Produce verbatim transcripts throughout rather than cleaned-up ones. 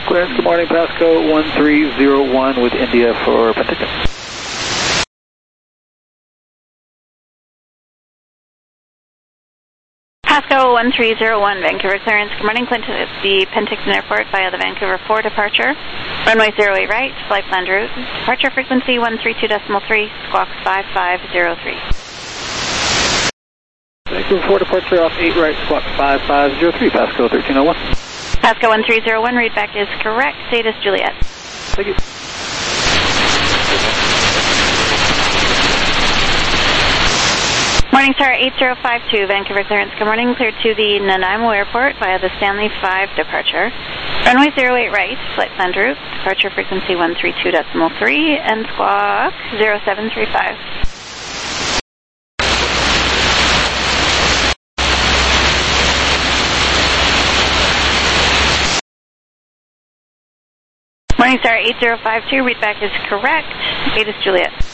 Clearance, good morning, Pasco one three zero one with India for Penticton. Pasco one three zero one, Vancouver clearance. Good morning, Clinton at the Penticton Airport via the Vancouver four departure. Runway zero eight right, flight plan route. Departure frequency one three two point three, squawk five five zero three. Vancouver four departure off eight right, squawk five five zero three, Pasco thirteen oh one. Pasco one three zero one, readback is correct. Status Juliet. Thank you. Morningstar eight zero five two, Vancouver clearance. Good morning, cleared to the Nanaimo Airport via the Stanley five departure. Runway zero eight right, flight plan route. Departure frequency one three two point three and squawk zero seven three five. Morningstar eight zero five two, readback is correct. Status Juliet.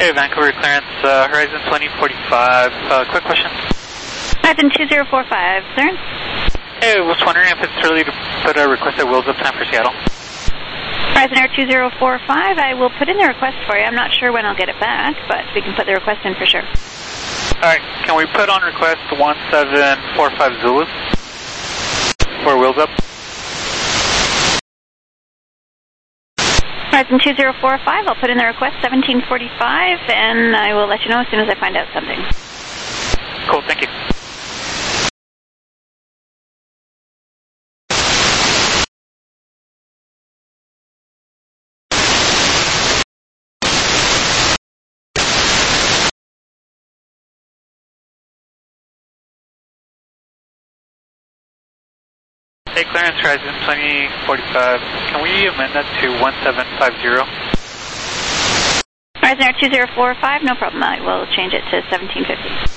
Hey, Vancouver clearance, uh, Horizon twenty forty-five. Uh, quick question. Horizon two zero four five, clearance. Hey, I was wondering if it's early to put a requested wheels up time for Seattle. Horizon Air two zero four five, I will put in the request for you. I'm not sure when I'll get it back, but we can put the request in for sure. Alright, can we put on request one seven four five Zulu for wheels up? Horizon two zero four five, I'll put in the request seventeen forty-five, and I will let you know as soon as I find out something. Cool, thank you. Hey, clearance, Horizon twenty forty-five. Can we amend that to one seven five zero? Horizon Air two zero four five, no problem. I will change it to seventeen fifty.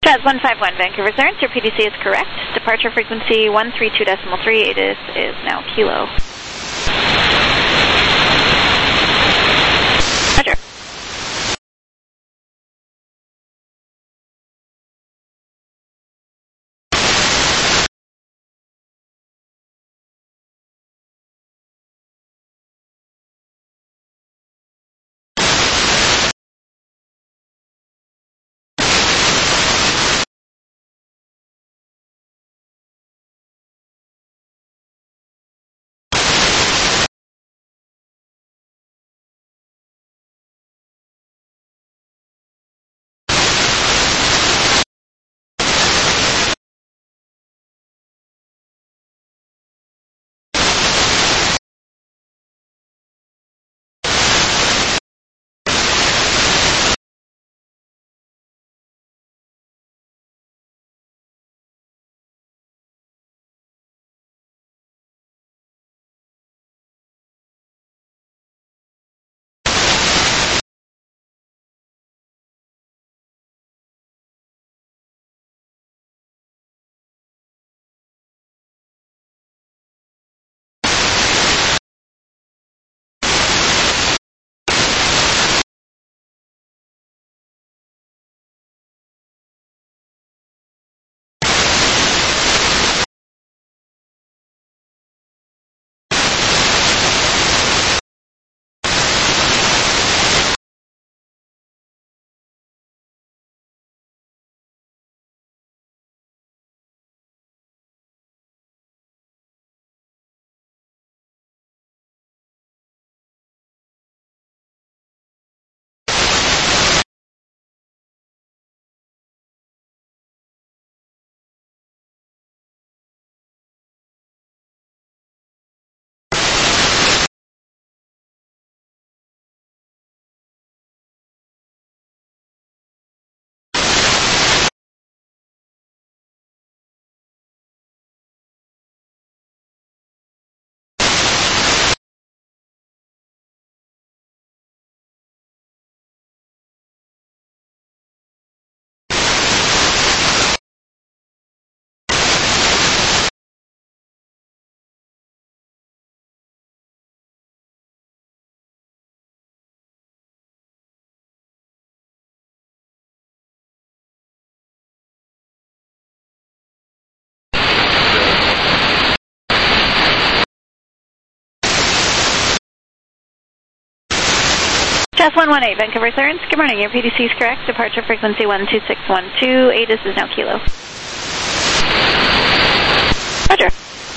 Jazz one five one, Vancouver clearance, your P D C is correct. Departure frequency one three two decimal three, A D I S is now Kilo. Roger. Jazz one one eight, Vancouver clearance. Good morning, your P D C is correct. Departure frequency one two six one two, A D I S is now Kilo. Roger.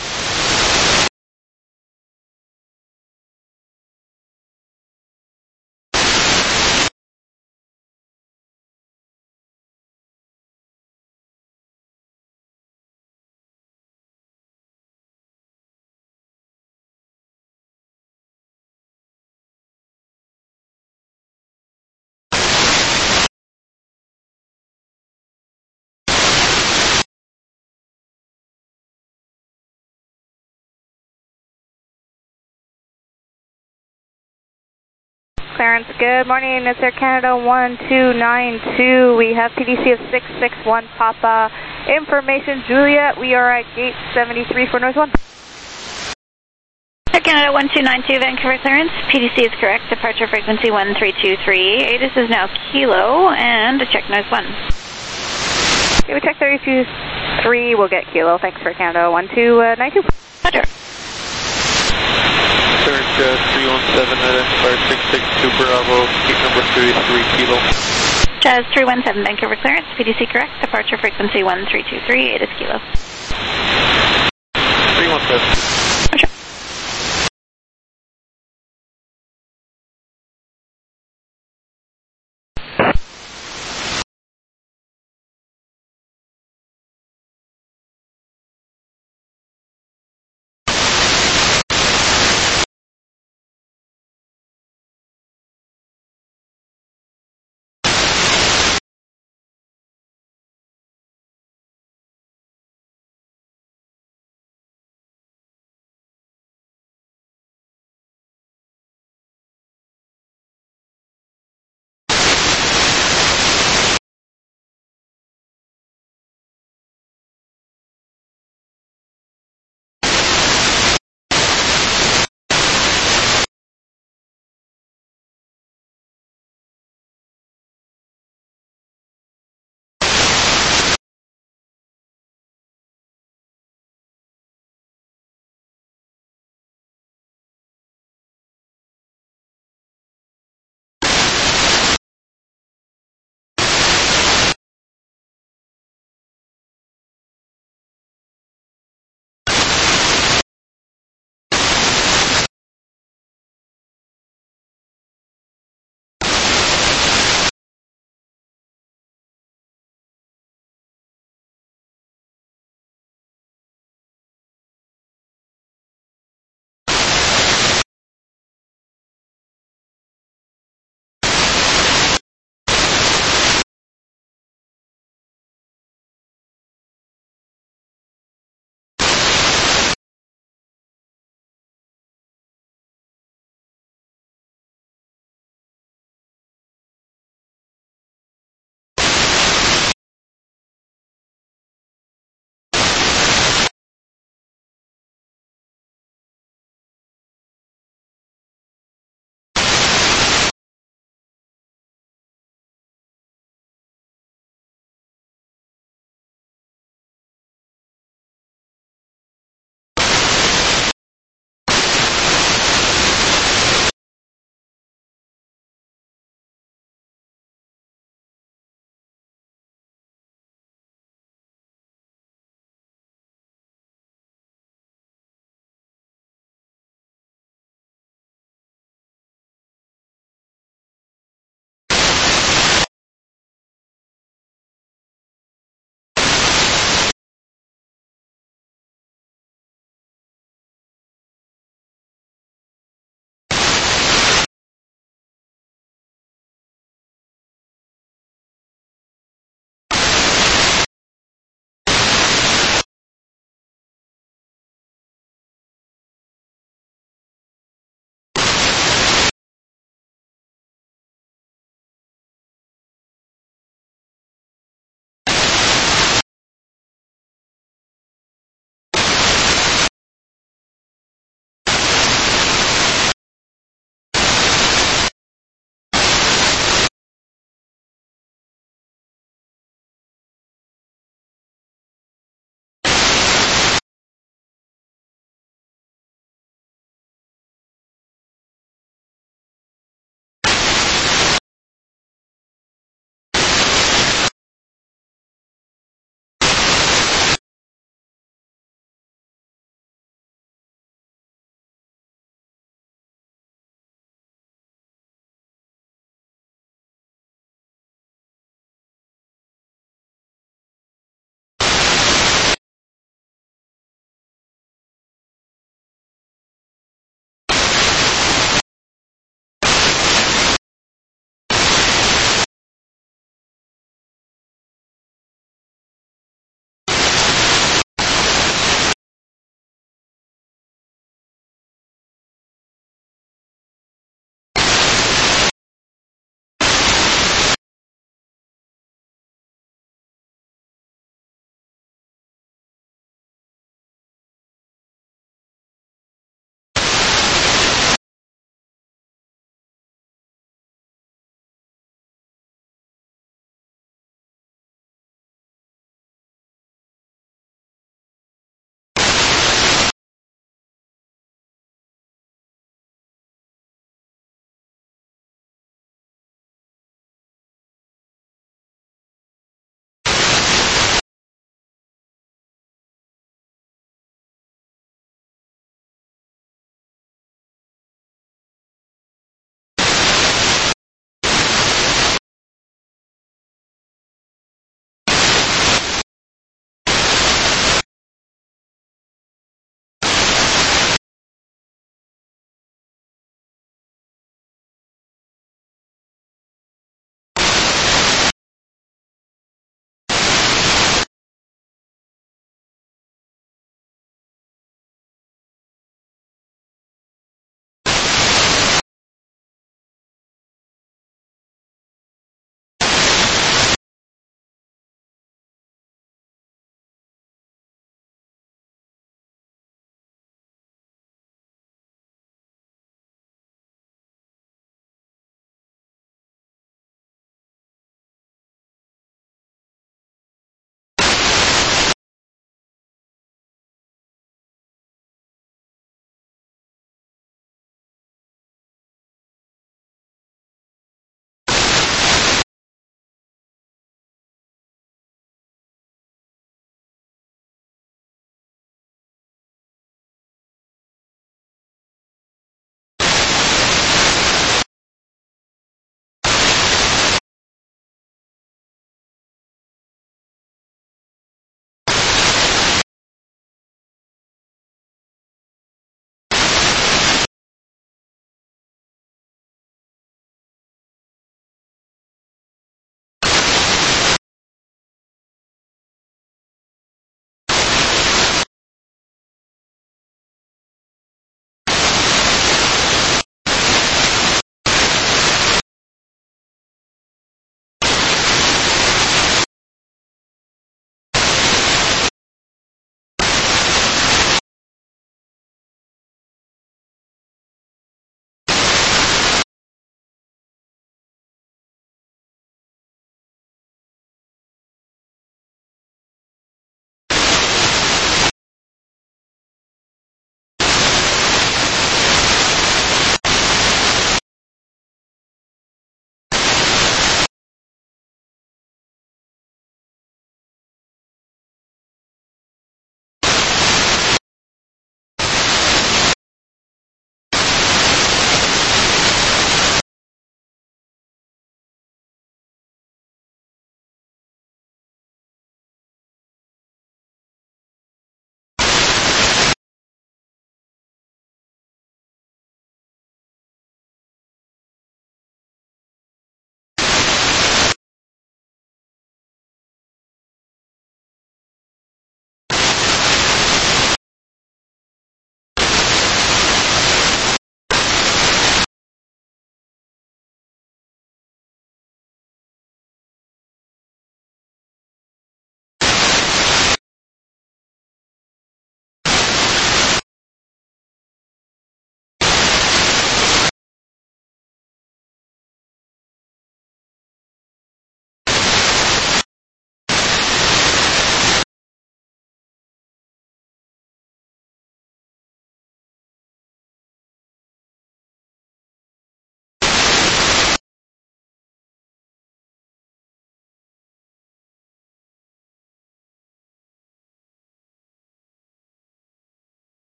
Clearance, good morning, it's Air Canada one two nine two. We have P D C of six six one Papa. Information, Juliet, we are at gate seventy-three for North one. Air Canada one two nine two, Vancouver clearance. P D C is correct. Departure frequency one three two three. A D I S is now Kilo, and check North one. Okay, we check thirty-two three, we'll get Kilo. Thanks for Canada one two nine two. Roger. Search uh, three one seven, identifier six six two Bravo, gate number thirty-three, Kilo. Jazz three one seven, Vancouver clearance. P D C correct. Departure frequency one three two three. A D I S Kilo. three one seven.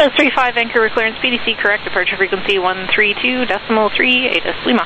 South three five, Vancouver clearance, P D C correct, departure frequency one three two decimal three, ATIS Lima.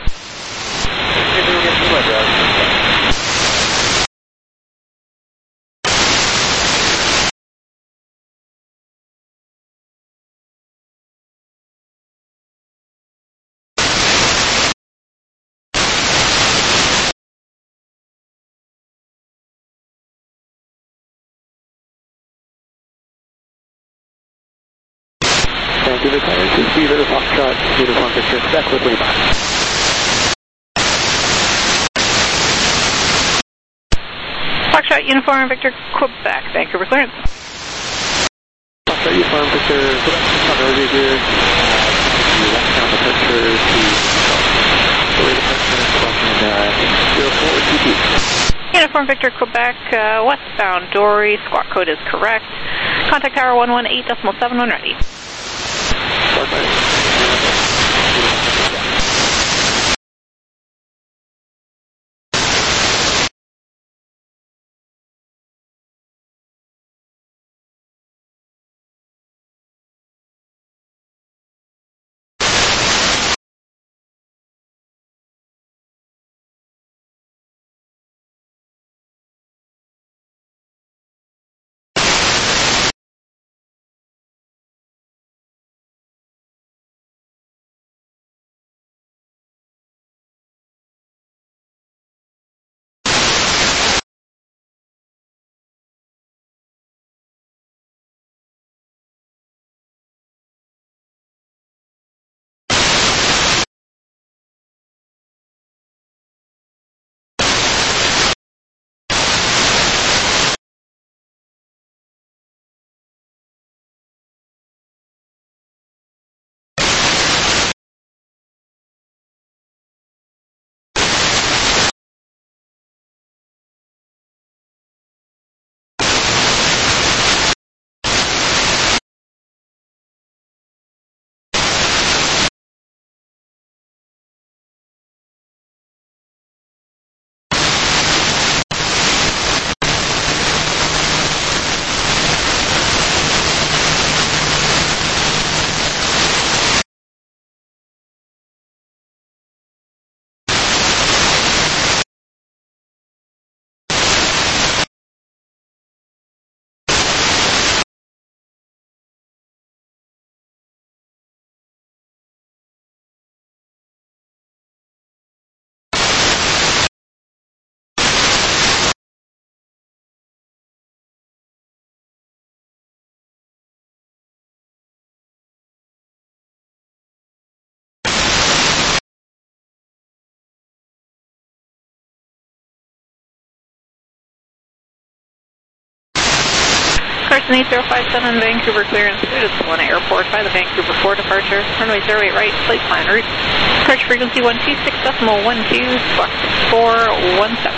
Vancouver clearance is Beaver, Foxtrot, Uniform Victor, Quebec with Lima. Foxtrot, Uniform Victor, Quebec, Vancouver clearance. Foxtrot, Uniform Victor, Quebec, Foxtrot, over here. Uh, westbound departure to Story departure, crossing uh, zero four two two. Uniform Victor, Quebec, uh, westbound Dory, squawk code is correct. Contact tower one one eight decimal seven when ready. Carson eight zero five seven, Vancouver clearance, due to Salina Airport by the Vancouver four departure, runway zero eight right, flight plan route, departure frequency one two six decimal one two, squawk six four one seven.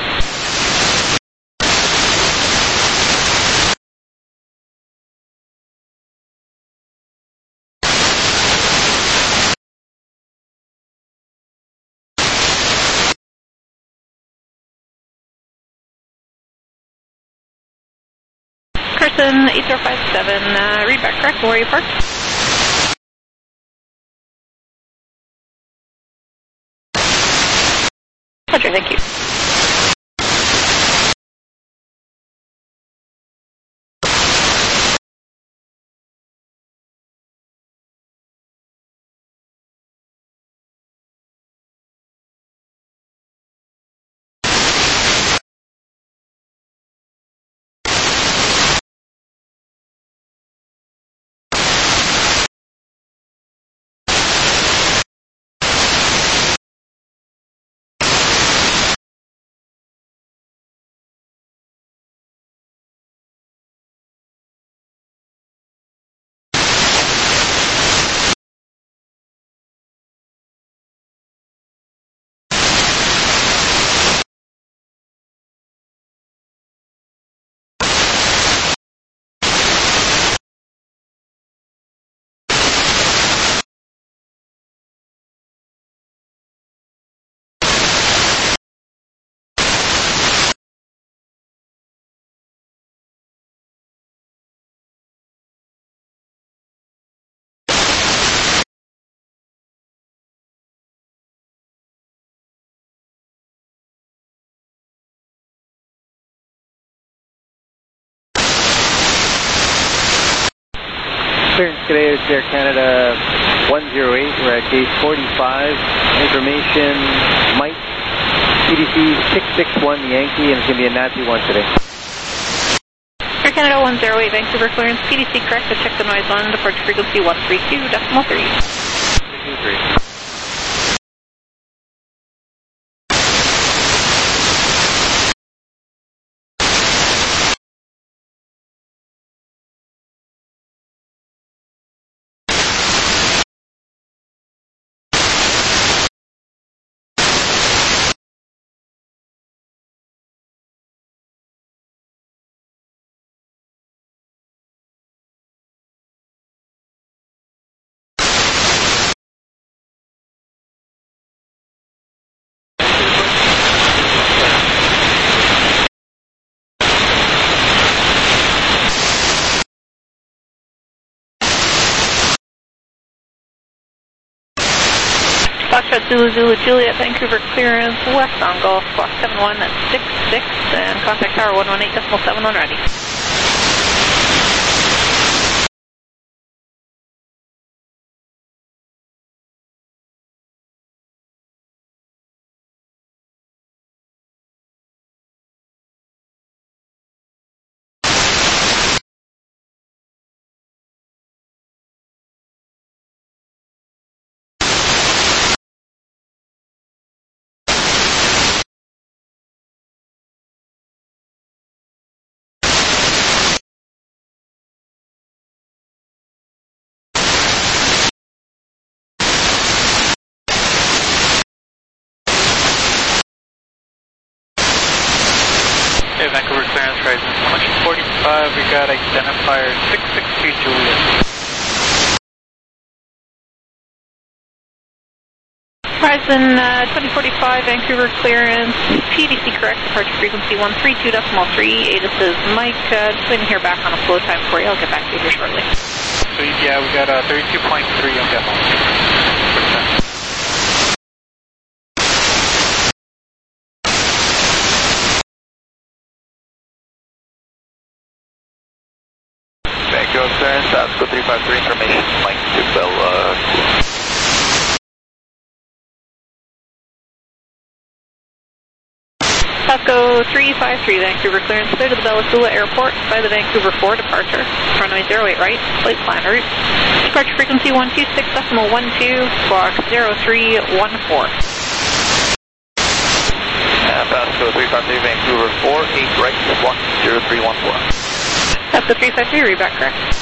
Carson eight zero five seven, uh, read back correct, where are you parked? Roger, thank you. Clearance today is Air Canada one zero eight. We're at gate forty-five. Information, Mike, P D C six six one Yankee, and it's going to be a Nazi one today. Air Canada one zero eight, Vancouver clearance, P D C correct, to check the noise on departure frequency one three two decimal three. two three. Foxtrot Zulu Zulu Juliet, Vancouver clearance, west on Gulf, squawk seven one six six, and contact tower one one eight decimal seven one ready. Hey, Vancouver clearance, rising twenty forty-five, we got identifier six six two Juliet. Horizon uh, twenty forty-five, Vancouver clearance, P D C correct, departure frequency one three two decimal three, A T I S is Mike, uh, just waiting to hear back on a flow time for you, I'll get back to you here shortly. So yeah, we got uh, thirty-two point three on demo. Vancouver clearance, Osco three five three, information, Mike to Bella. Osco three five three, Vancouver clearance, clear to the Bella Coola Airport by the Vancouver four departure, runway zero eight right, flight plan route, departure frequency one two six decimal one two, squawk zero three one four. Uh, Osco three five three, Vancouver four eight right, squawk zero three one four. Osco three five three, read back correct.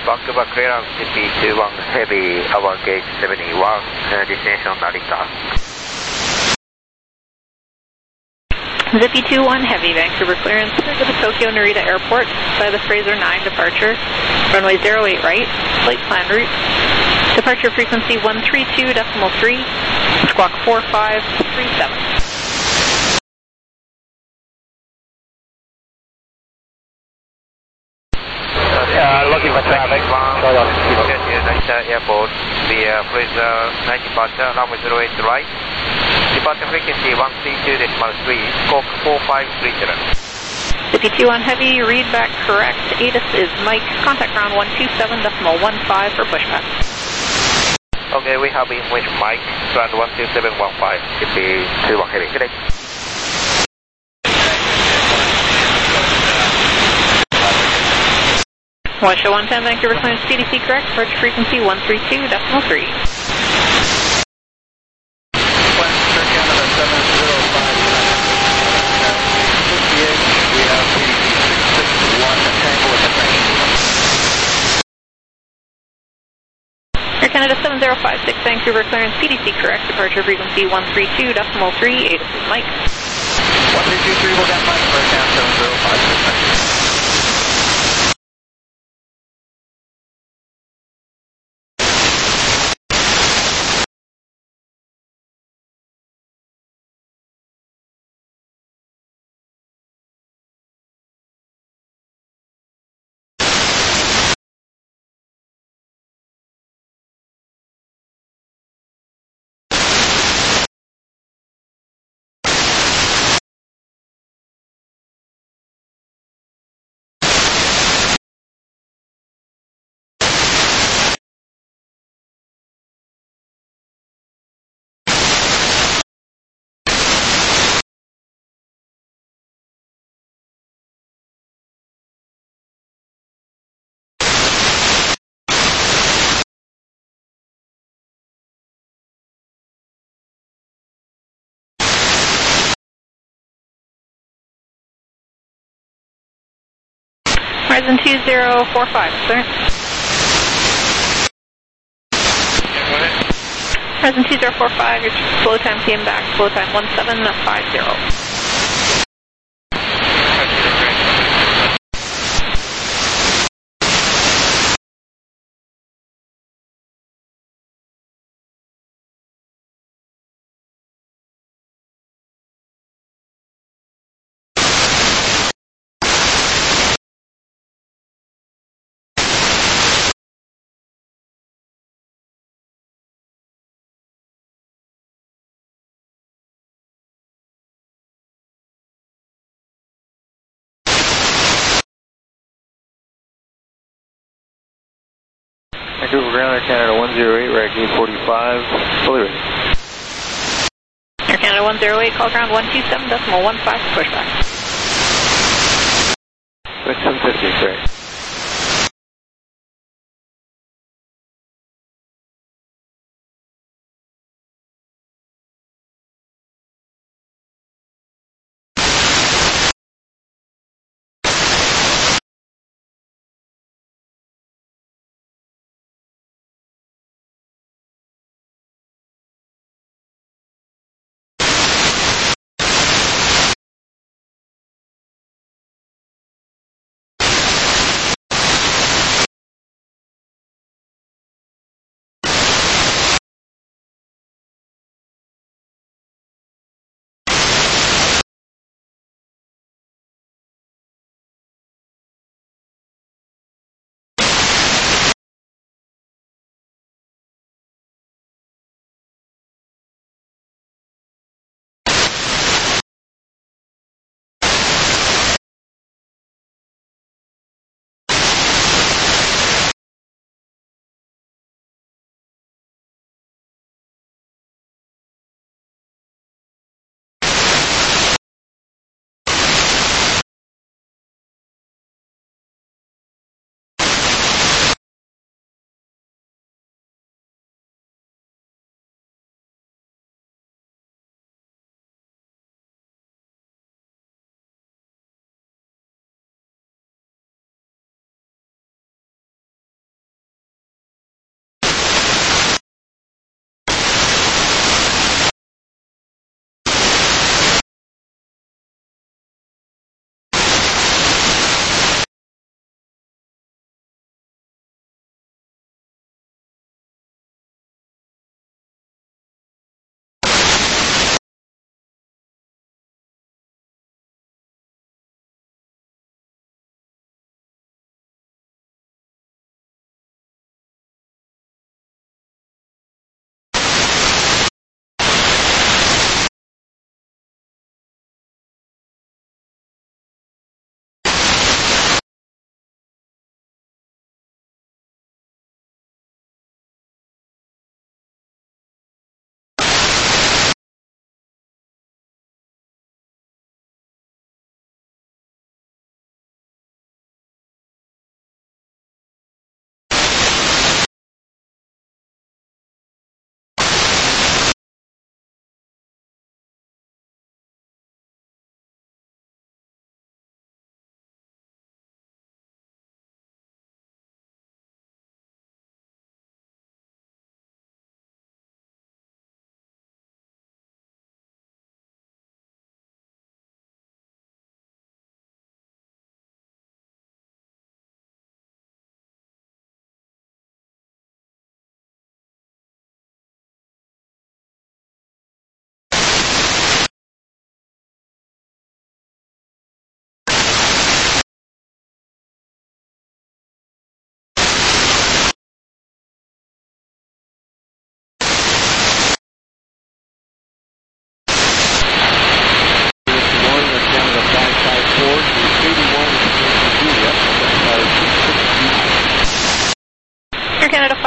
Vancouver clearance Z P two one heavy, our gate seventy-one, uh, destination Narita. Z P two one heavy, Vancouver clearance to the Tokyo Narita Airport by the Fraser nine departure, runway zero eight right, flight plan route, departure frequency one three two point three, squawk four five three seven. Uh, looking for traffic, Narita Airport, via Fraser nine departure, runway zero eight right. Departure frequency one three two point three, squawk four five three seven. Z P two one heavy, read back correct. A T I S is Mike. Contact ground one two seven point one five for pushback. Okay, we have in with Mike, ground one two seven point one five, Z P two one heavy. Good day. one show one ten, Vancouver clearance C D C correct. Approach frequency one three two point three. Air Canada seven zero five six, Vancouver clearance C D C correct. Departure frequency one three two point three. A T I S is Mike. one three two three, we'll get Mike for Air Canada seven zero five six. Horizon two zero four five, clearance. Horizon two zero four five, your flow time came back, flow time one seven five zero. Vancouver ground, Air Canada one zero eight, we're at gate forty-five, fully ready. Air Canada one zero eight, call ground one two seven point one five for pushback. Six seven fifty, correct.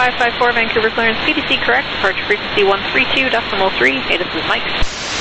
five five four, Vancouver clearance, P D C correct, departure frequency one three two decimal three. Hey, this is Mike.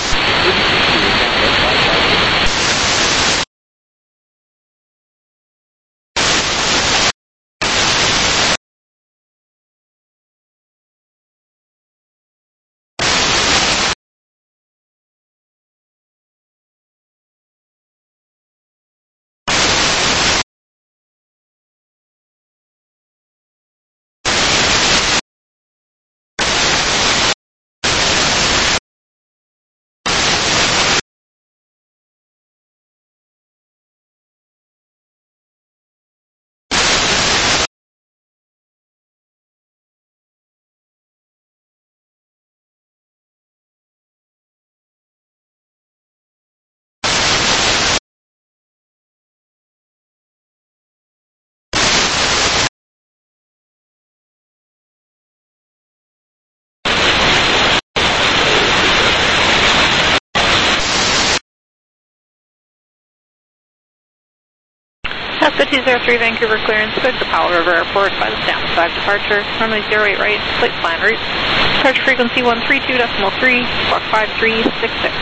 Alaska two zero three, Vancouver clearance, good to Powell River Airport by the Stanley five departure, runway zero eight right, flight plan route, departure frequency one three two decimal three, squawk five three six six.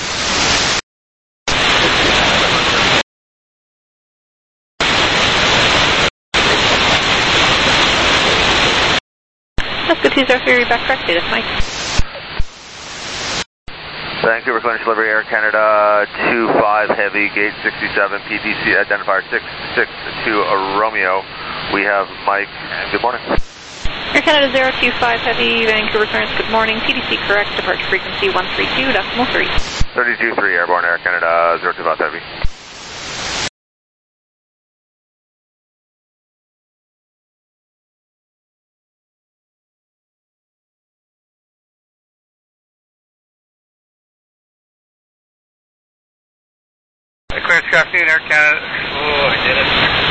Alaska two zero three, back correct, status Mike. Vancouver clearance delivery, Air Canada two five Heavy, gate sixty-seven, P T C identifier six six two Romeo. We have Mike, and good morning. Air Canada zero two five Heavy, Vancouver clearance, good morning, P D C correct, departure frequency one three two decimal three. thirty-two three, airborne Air Canada zero two five Heavy. Clearance, good afternoon, Air Canada. Oh, I did it.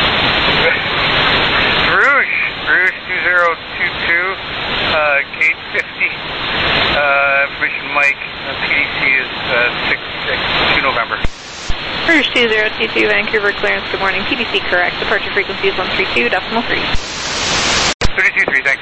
Rouge, Rouge two zero two two, uh, gate fifty. Uh, information Mike, uh, P D C is uh, six six two November. Rouge two zero two two, Vancouver clearance, good morning, P D C correct, departure frequency is one three two decimal three. thirty-two three, thanks.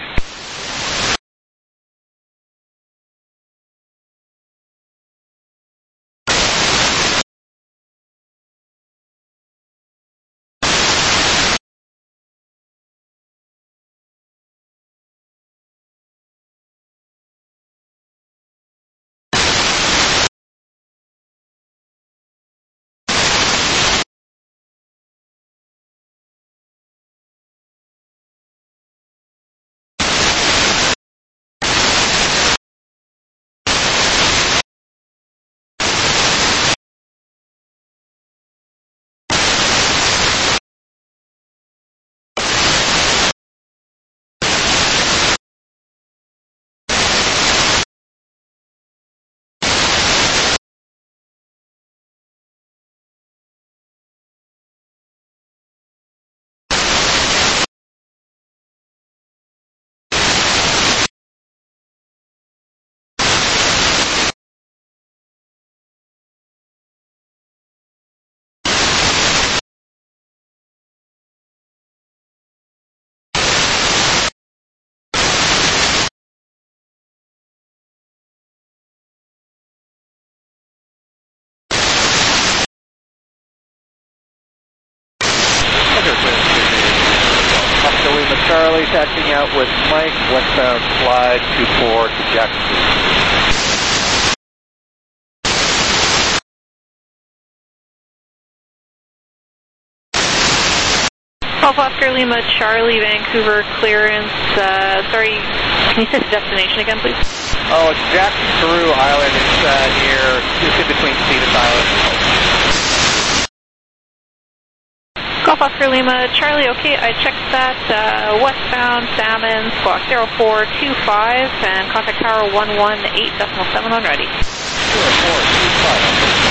Oscar Lima Charlie, taxiing out with Mike, westbound slide two four to Jackson. Golf Oscar Lima Charlie, Vancouver clearance, uh, sorry, can you say the destination again, please? Oh, it's Jackson Carew Island. It's uh, near, just in between Cetus Island. Golf Oscar Lima Charlie, okay, I checked that, uh, westbound Salmon, squawk zero four two five, and contact tower one one eight decimal seven on ready. zero four two five.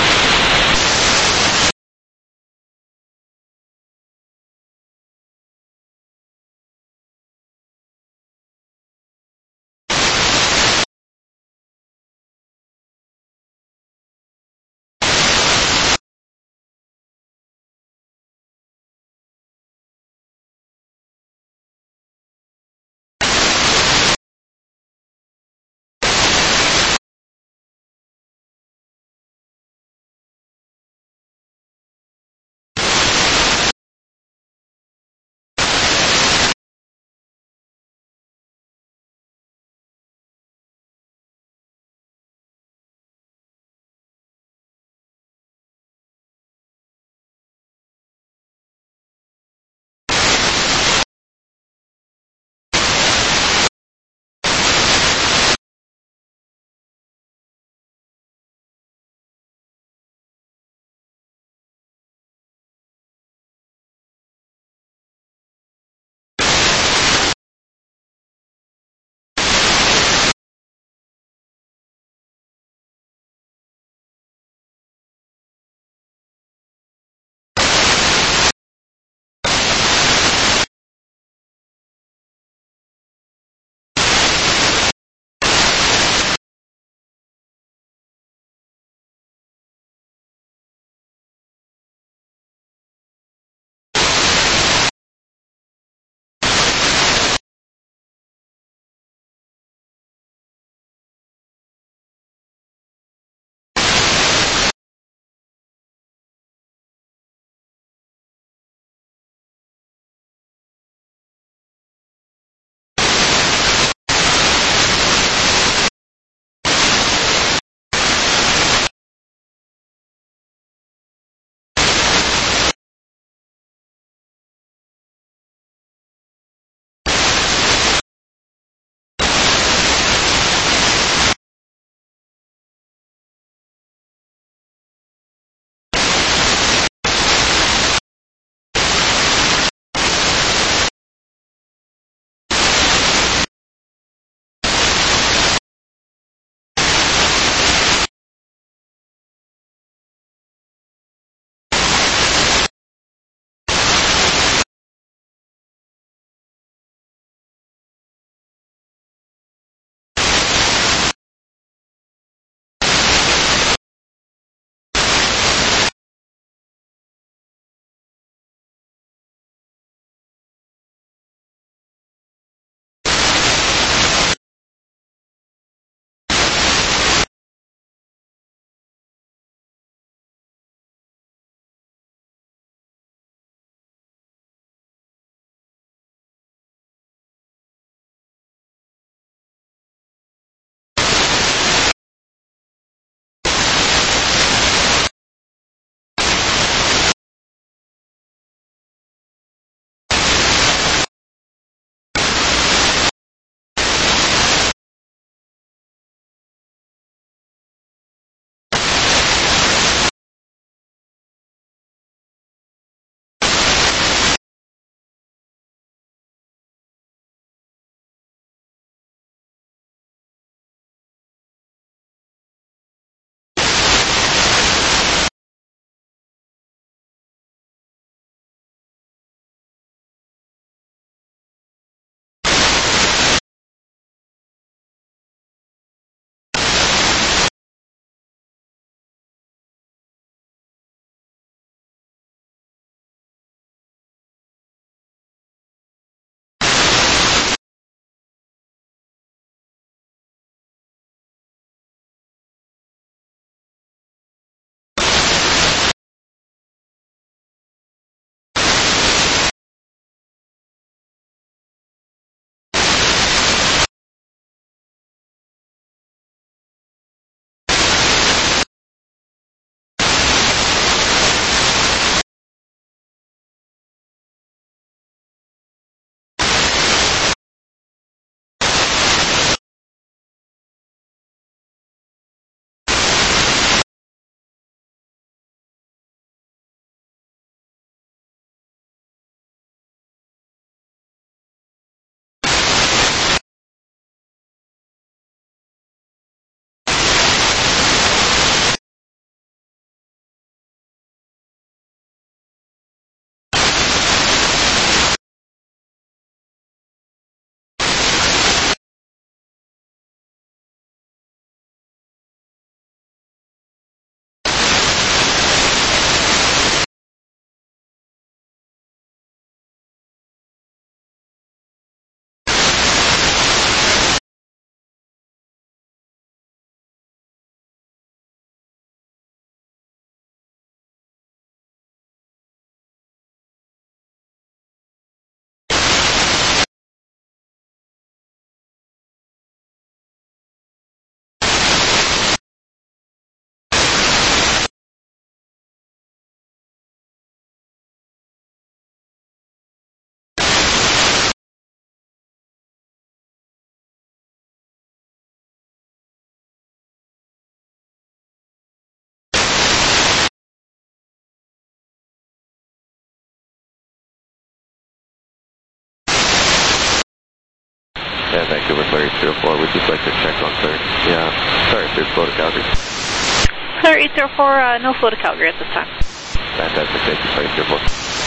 And Vancouver Flurry three oh four, we'd just like to check on clear. Yeah, sorry, there's flow to Calgary. Clear eight zero four, uh, no flow to Calgary at this time. Fantastic, thank you, Flurry three oh four.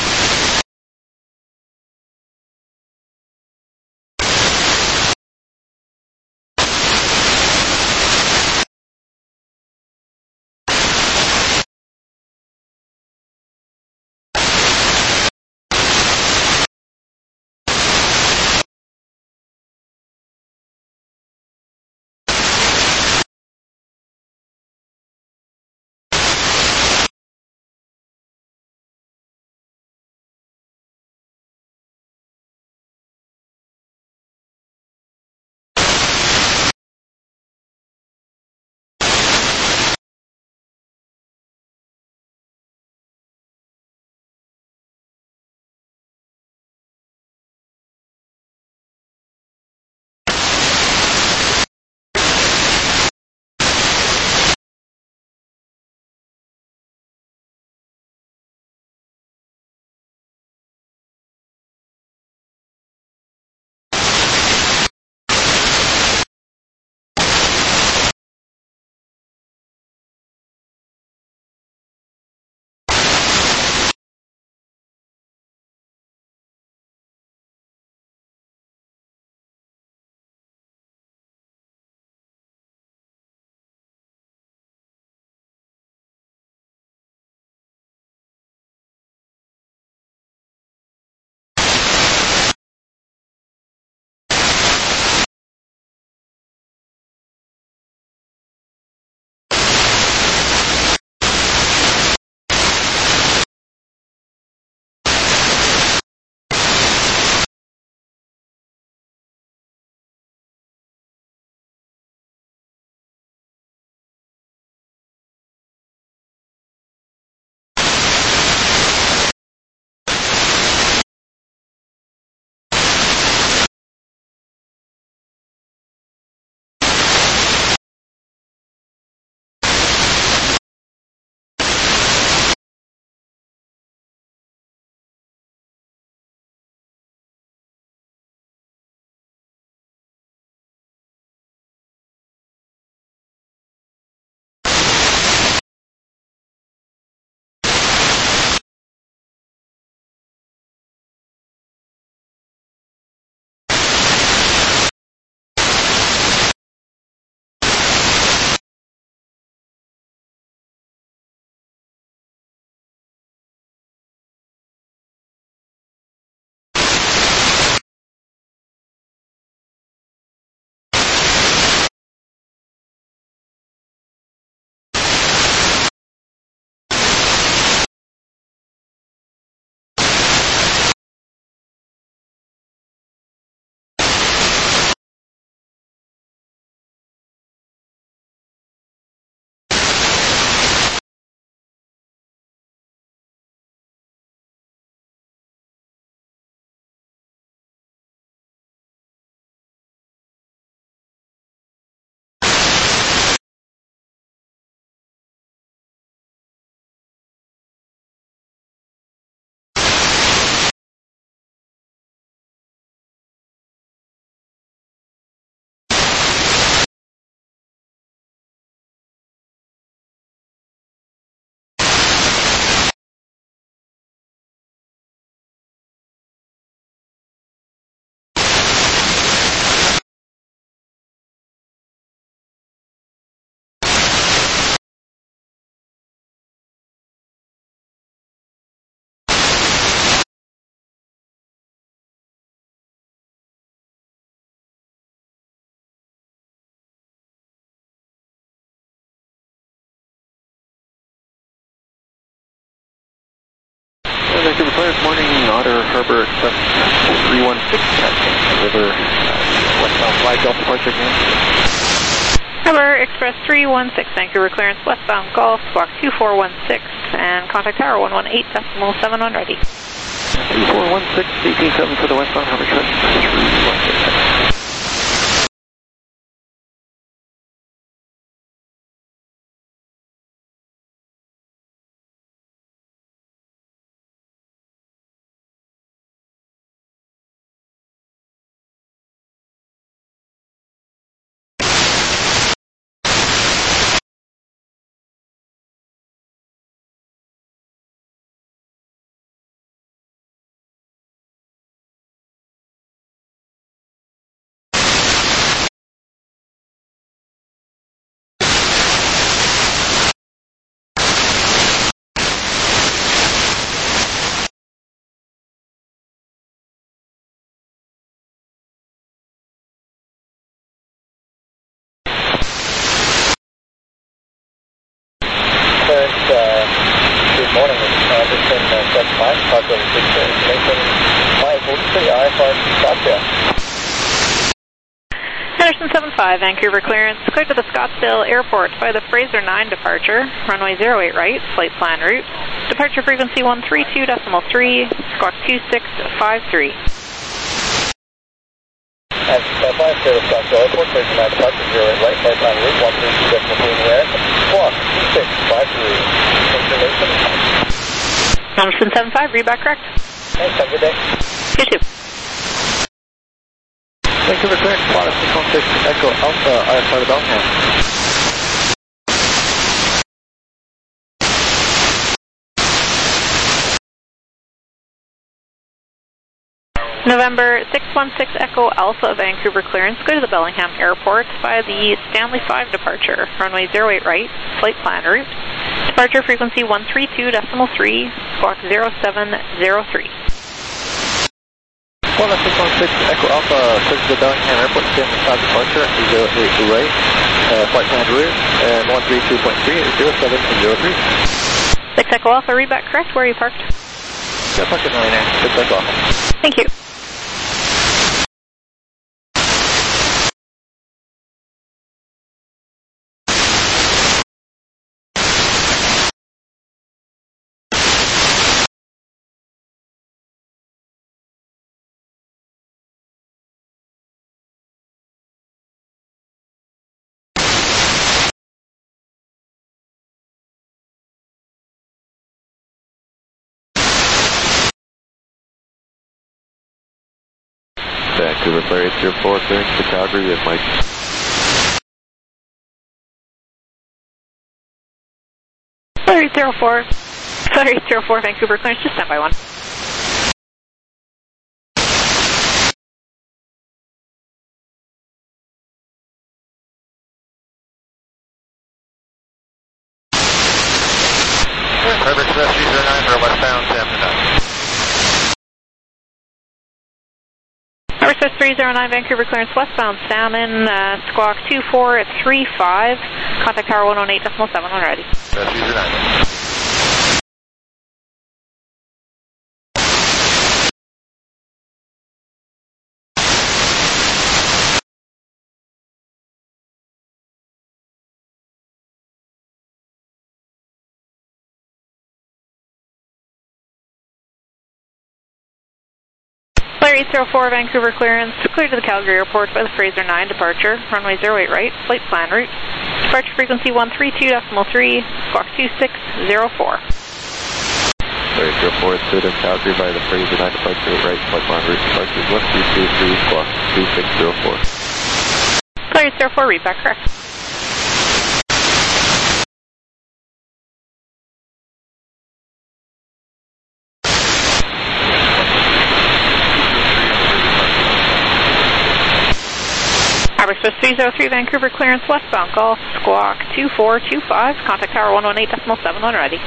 Vancouver Flurry, this morning, Otter Harbor Express three one six, River, uh, westbound flag Gulf departure again. Harbor Express three one six, Vancouver clearance, westbound Gulf, squawk two four one six, and contact tower one one eight decimal seven one ready. two four one six, eighteen seven for the westbound Harbor Express three one six. five seven six information. five four three I five Scottsdale. Henderson seven five, Vancouver clearance, clear to the Scottsdale Airport by the Fraser nine departure, runway zero eight right, flight plan route, departure frequency one three two point three, squawk two six five three. And five clear to Scottsdale Airport, Fraser nine departure, zero eight right, flight plan route one three two point three in the air, squawk two six five three. Information. Henderson seven five, read back correct. Thanks, have a good day. You too. Vancouver clearance, Quad six one six Echo Alpha, I F R to Bellingham. November six one six Echo Alpha, Vancouver clearance, go to the Bellingham Airport via the Stanley five departure, runway zero eight right, flight plan route, departure frequency one three two point three, squawk zero seven zero three. Quad six one six Echo Alpha, clear to the Bellingham Airport, Stanley five departure, zero eight right, uh, flight plan route, and one three two point three, zero seven zero three. six Echo Alpha, read back correct, where are you parked? Yeah, parked at Millionaire, six Echo Alpha. Thank you. Vancouver Flyer eight zero four, clearance to Calgary with Mike. Flyer eight zero four, Flyer eight zero four, Vancouver clearance, just stand by one. Herbert Express three zero nine for westbound San Bernardino. Express three zero nine, Vancouver clearance, westbound Salmon, uh, squawk two four three five, contact tower one one eight point seven when ready. Express three zero nine. Flyer eight zero four, Vancouver clearance, clear to the Calgary Airport by the Fraser nine departure, runway zero eight right, flight plan route, departure frequency one three two point three, squawk two six zero four. Flyer eight zero four is cleared in Calgary by the Fraser nine departure, right, flight plan route, departure one three two three, squawk two six zero four. Flyer eight zero four, read back correct. Express three zero three, Vancouver clearance, westbound Gulf, squawk two four two five, contact tower one one eight point seven when ready.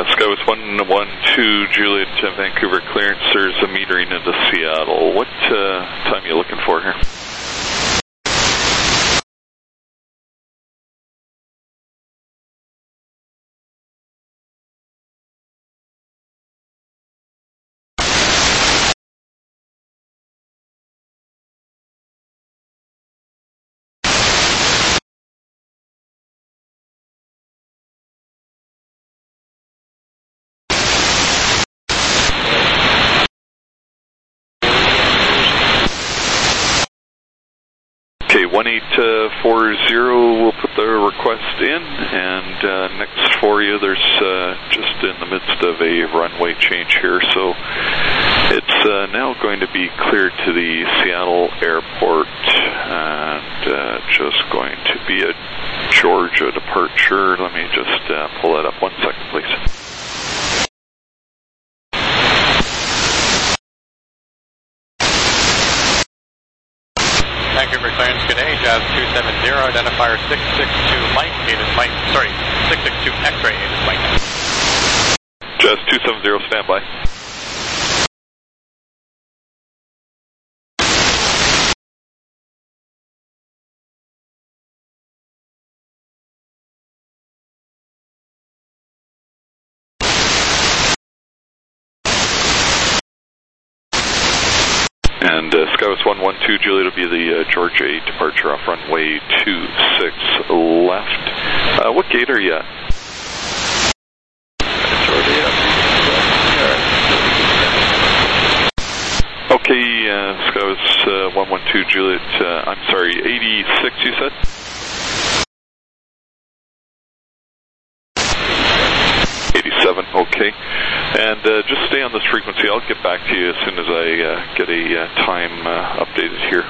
Skywest one one two, Juliet, uh, Vancouver clearance. There's a metering into Seattle. What uh, time are you looking for here? one eight four zero, we'll put the request in, and uh, next for you, there's uh, just in the midst of a runway change here, so it's uh, now going to be cleared to the Seattle airport, and uh, just going to be a Georgia departure. Let me just uh, pull that up one second, please. Vancouver clearance, good day, Jazz two seven zero, identifier six six two Mike, eight is Mike, sorry, six six two X-ray, eight is Mike. Jazz two seven zero, standby. And uh, Skywest one one two, Juliet will be the uh, Georgia eight departure off runway two six left. Uh, what gate are you at? Georgia, okay, uh, Skywest uh, one one two, Juliet, uh, I'm sorry, eighty-six you said? eighty-seven, okay. And uh, just stay on this frequency. I'll get back to you as soon as I uh, get a uh, time uh, updated here.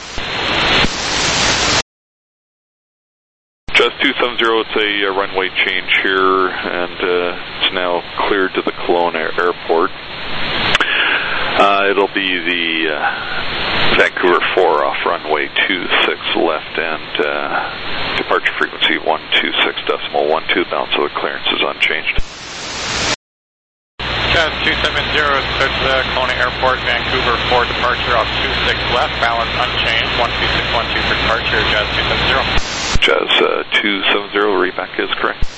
Jazz two seven zero, it's a uh, runway change here, and uh, it's now cleared to the Kelowna Airport. Uh, it'll be the uh, Vancouver four off runway two six left, and uh, departure frequency one two six decimal one two, balance of the clearance is unchanged. Jazz two seven zero, clear to the Kelowna Airport, Vancouver four departure off two six left, balance unchanged, one two six one two for departure, Jazz two seven zero. Jazz uh, two seven zero, read back is correct.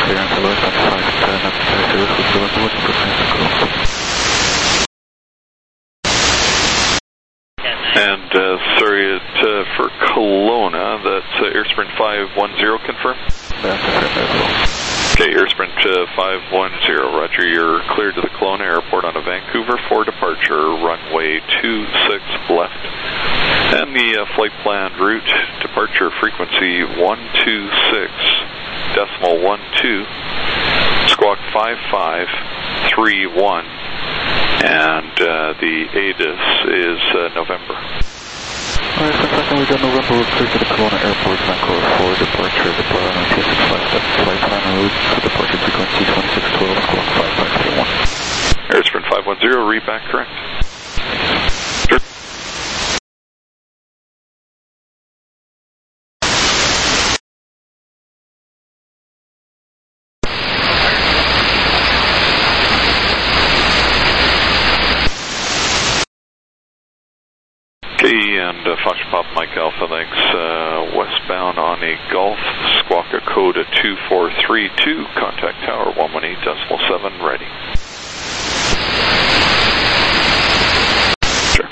clearance, hello, twenty-five, ten, up to zero, zero, looking for clearance across. And uh, sorry, it, uh, for Kelowna, that's uh, Airsprint five one zero confirmed? That's confirmed as well. Okay, Airsprint uh, five one zero, roger, you're cleared to the Kelowna Airport on a Vancouver for departure, runway two six left. And the uh, flight planned route, departure frequency one two six decimal one two, squawk five five three one. And uh, the A D I S is uh, November. Alright, so second we got November, we're clear to the Kelowna Airport, Vancouver for departure, deploy on two six five, that's flight plan en route to departure frequency twenty-six twelve, squawk five five three one. Airsprint five one zero, read back correct? Sure. And uh, Fox Pop Mike Alpha, thanks, uh, westbound on a Gulf, Squawka code two four three two, contact tower one one eight decimal seven, ready. Sure.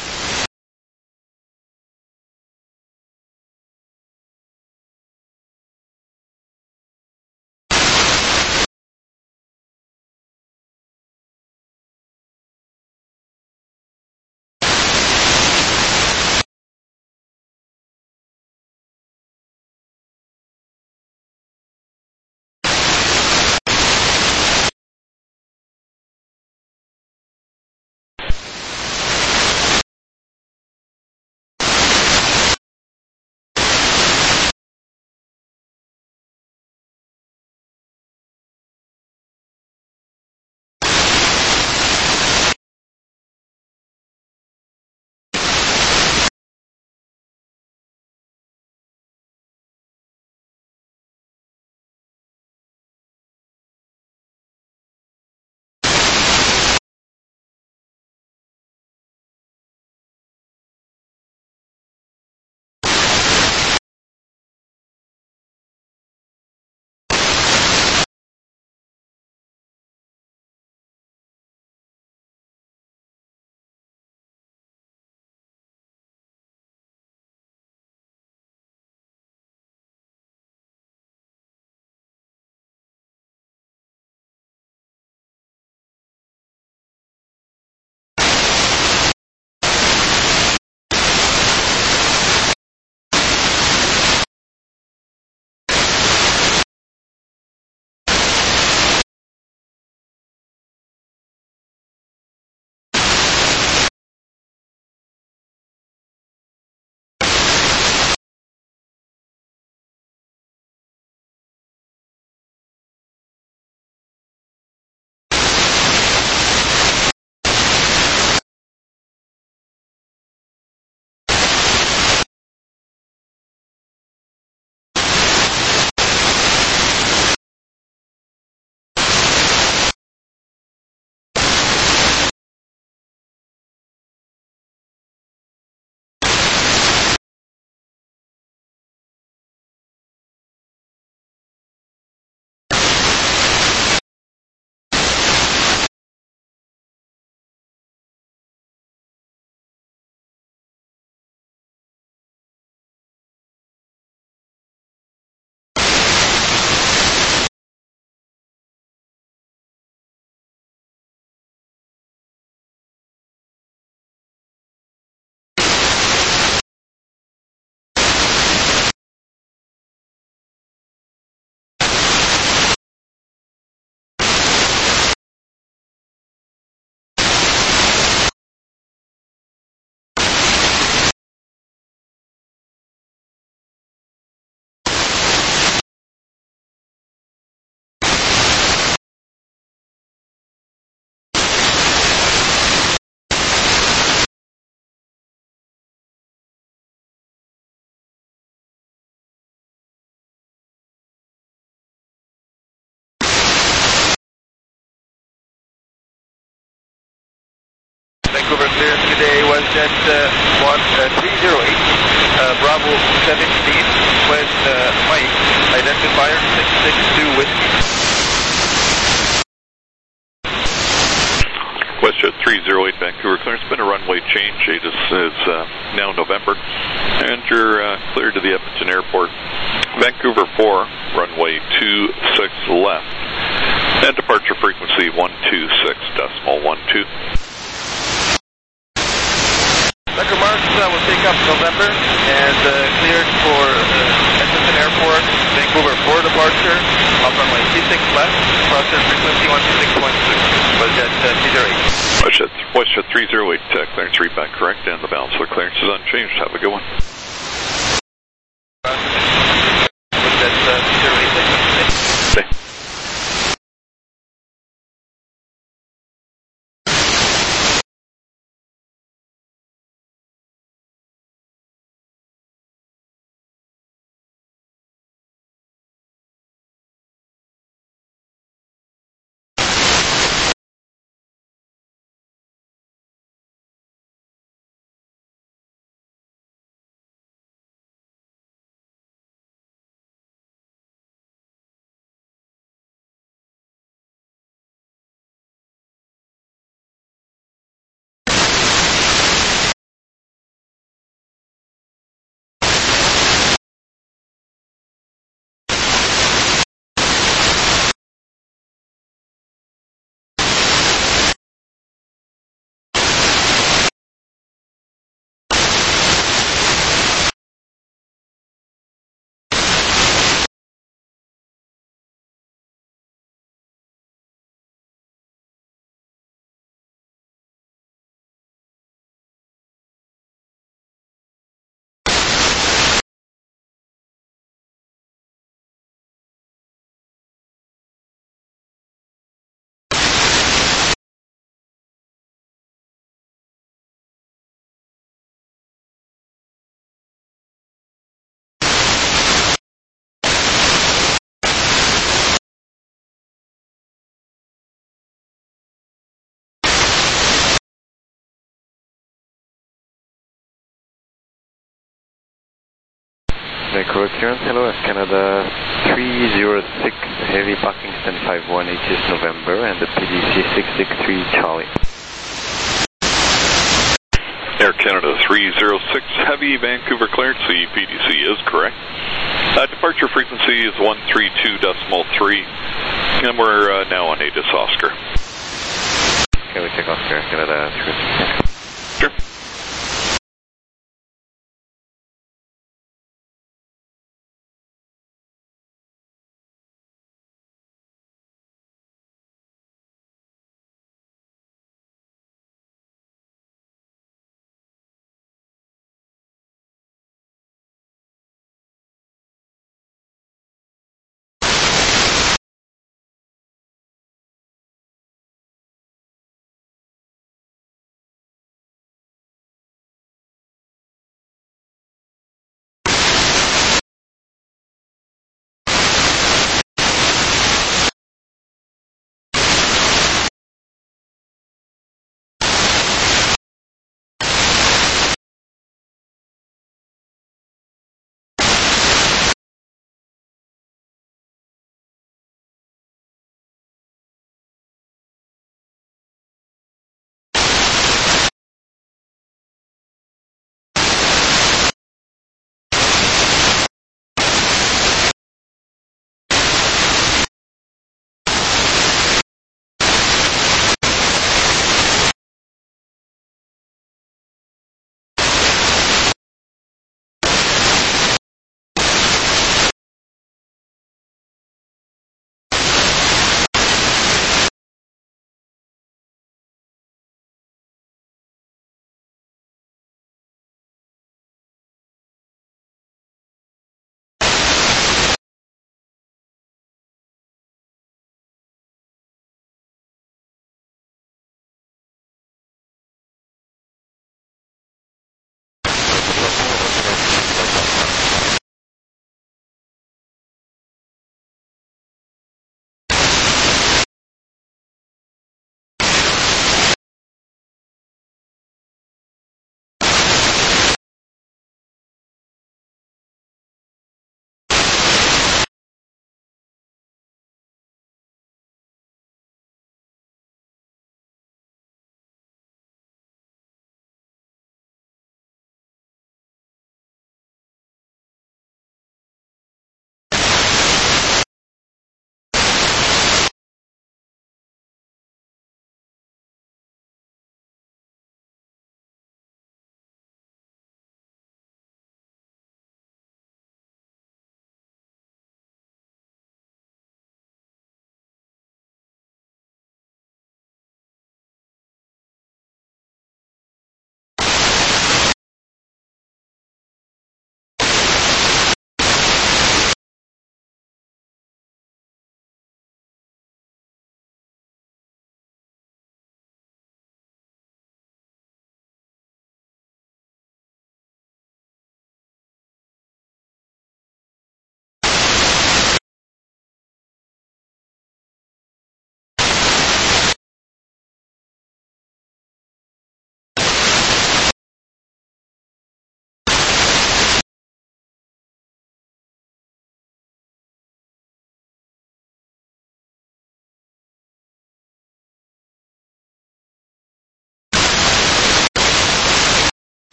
Vancouver clearance today was at uh, one three zero eight, uh, Bravo seventeen, West uh, Mike, identifier six six two Whiskey. Vancouver clearance. It's been a runway change. It is, is uh, now November, and you're uh, clear to the Edmonton Airport. Vancouver four, runway two six left, and departure frequency one two six decimal one two. Doctor Marks uh, will take up November and uh, cleared for uh, Edmonton Airport, Vancouver four departure, off runway two six left, departure frequency one two six point six, WestJet uh, three zero eight. WestJet, WestJet three zero eight, uh, clearance read back correct, and the balance of the clearance is unchanged. Have a good one. WestJet uh, three zero eight, okay. Vancouver clearance, hello, Air Canada three zero six, heavy parking stand five one, H S November, and the P D C six six three Charlie. Air Canada three zero six, heavy Vancouver clearance, the P D C is correct. Uh, departure frequency is one three two decimal three, and we're uh, now on A T I S Oscar. Okay, we take Oscar, Air Canada three zero six. Sure.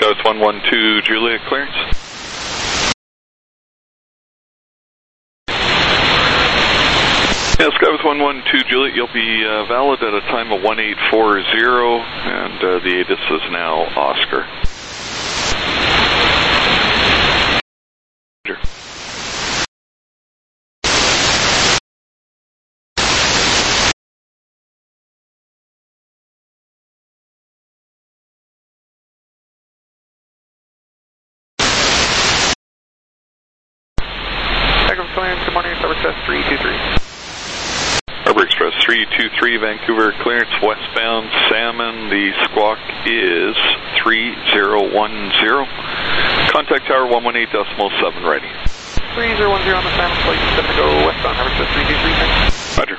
South one one two Juliet clearance. Yeah, Skywards one one two Juliet, you'll be uh, valid at a time of one eight four zero, and uh, the A T I S is now Oscar. Roger. Good morning, Harbour Express three two three. Harbour Express three two three, Vancouver clearance westbound Salmon. The squawk is three zero one zero. Contact tower one one eight decimal seven ready. three zero one zero on the Salmon flight, set to go westbound Harbour Express three two three, thanks. Roger.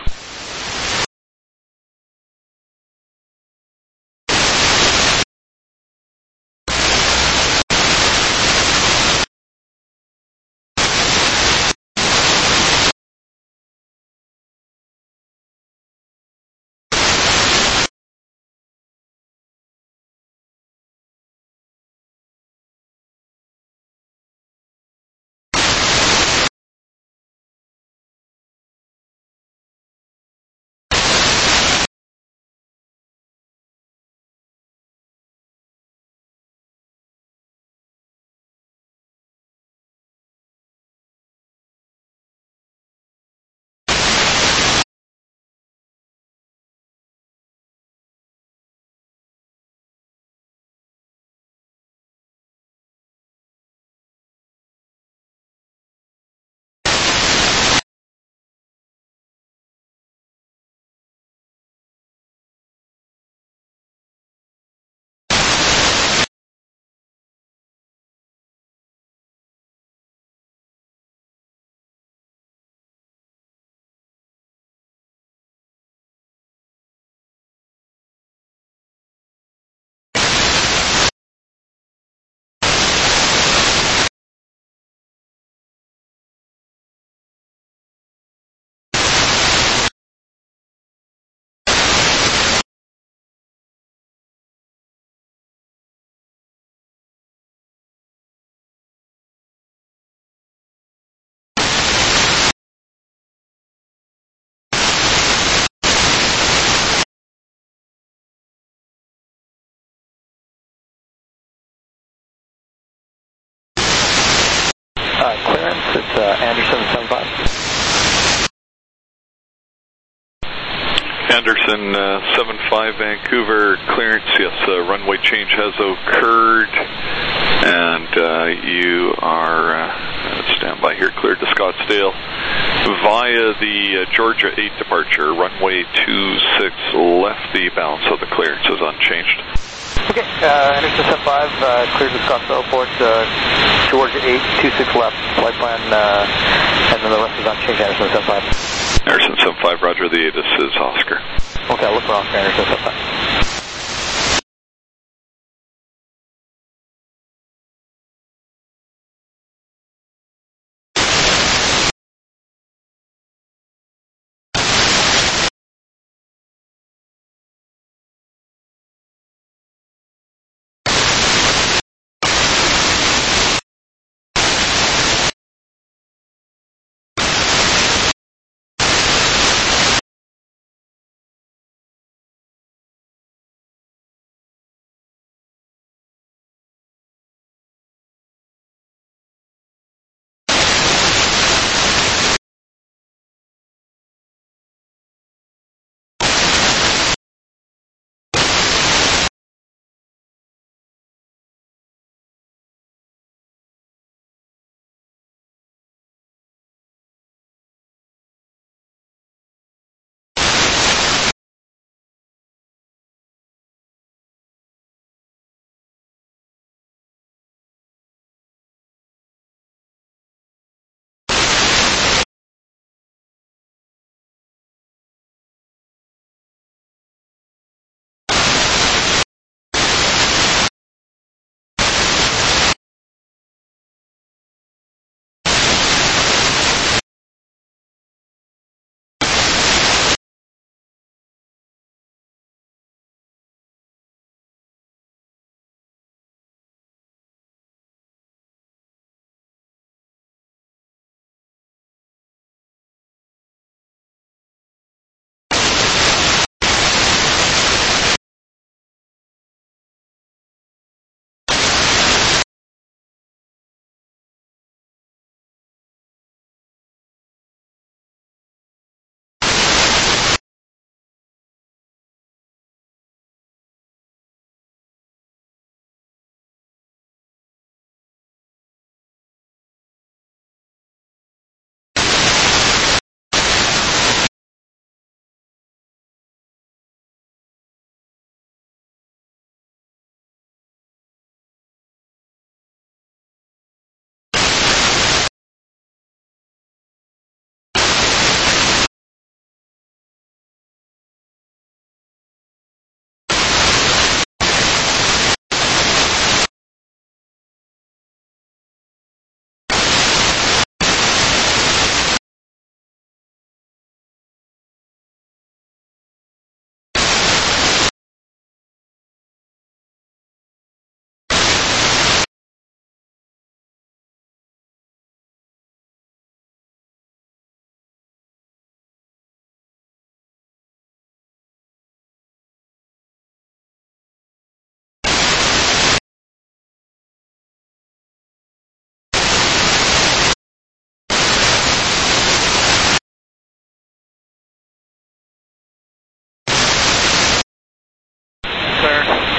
Uh, clearance, it's uh, Anderson seven five. Anderson uh, seven five, Vancouver clearance. Yes, uh, runway change has occurred, and uh, you are uh, stand by here, cleared to Scottsdale via the uh, Georgia eight departure. Runway two six left. The balance of the clearance is unchanged. Okay, uh, Anderson seven five, uh, cleared to Scottsdale Airport, uh, Georgia eight two six left, flight plan, uh, and then the rest is unchanged, Anderson seven five. Anderson seven five, roger, the A T I S is Oscar. Okay, I'll look for Oscar, Anderson seven five.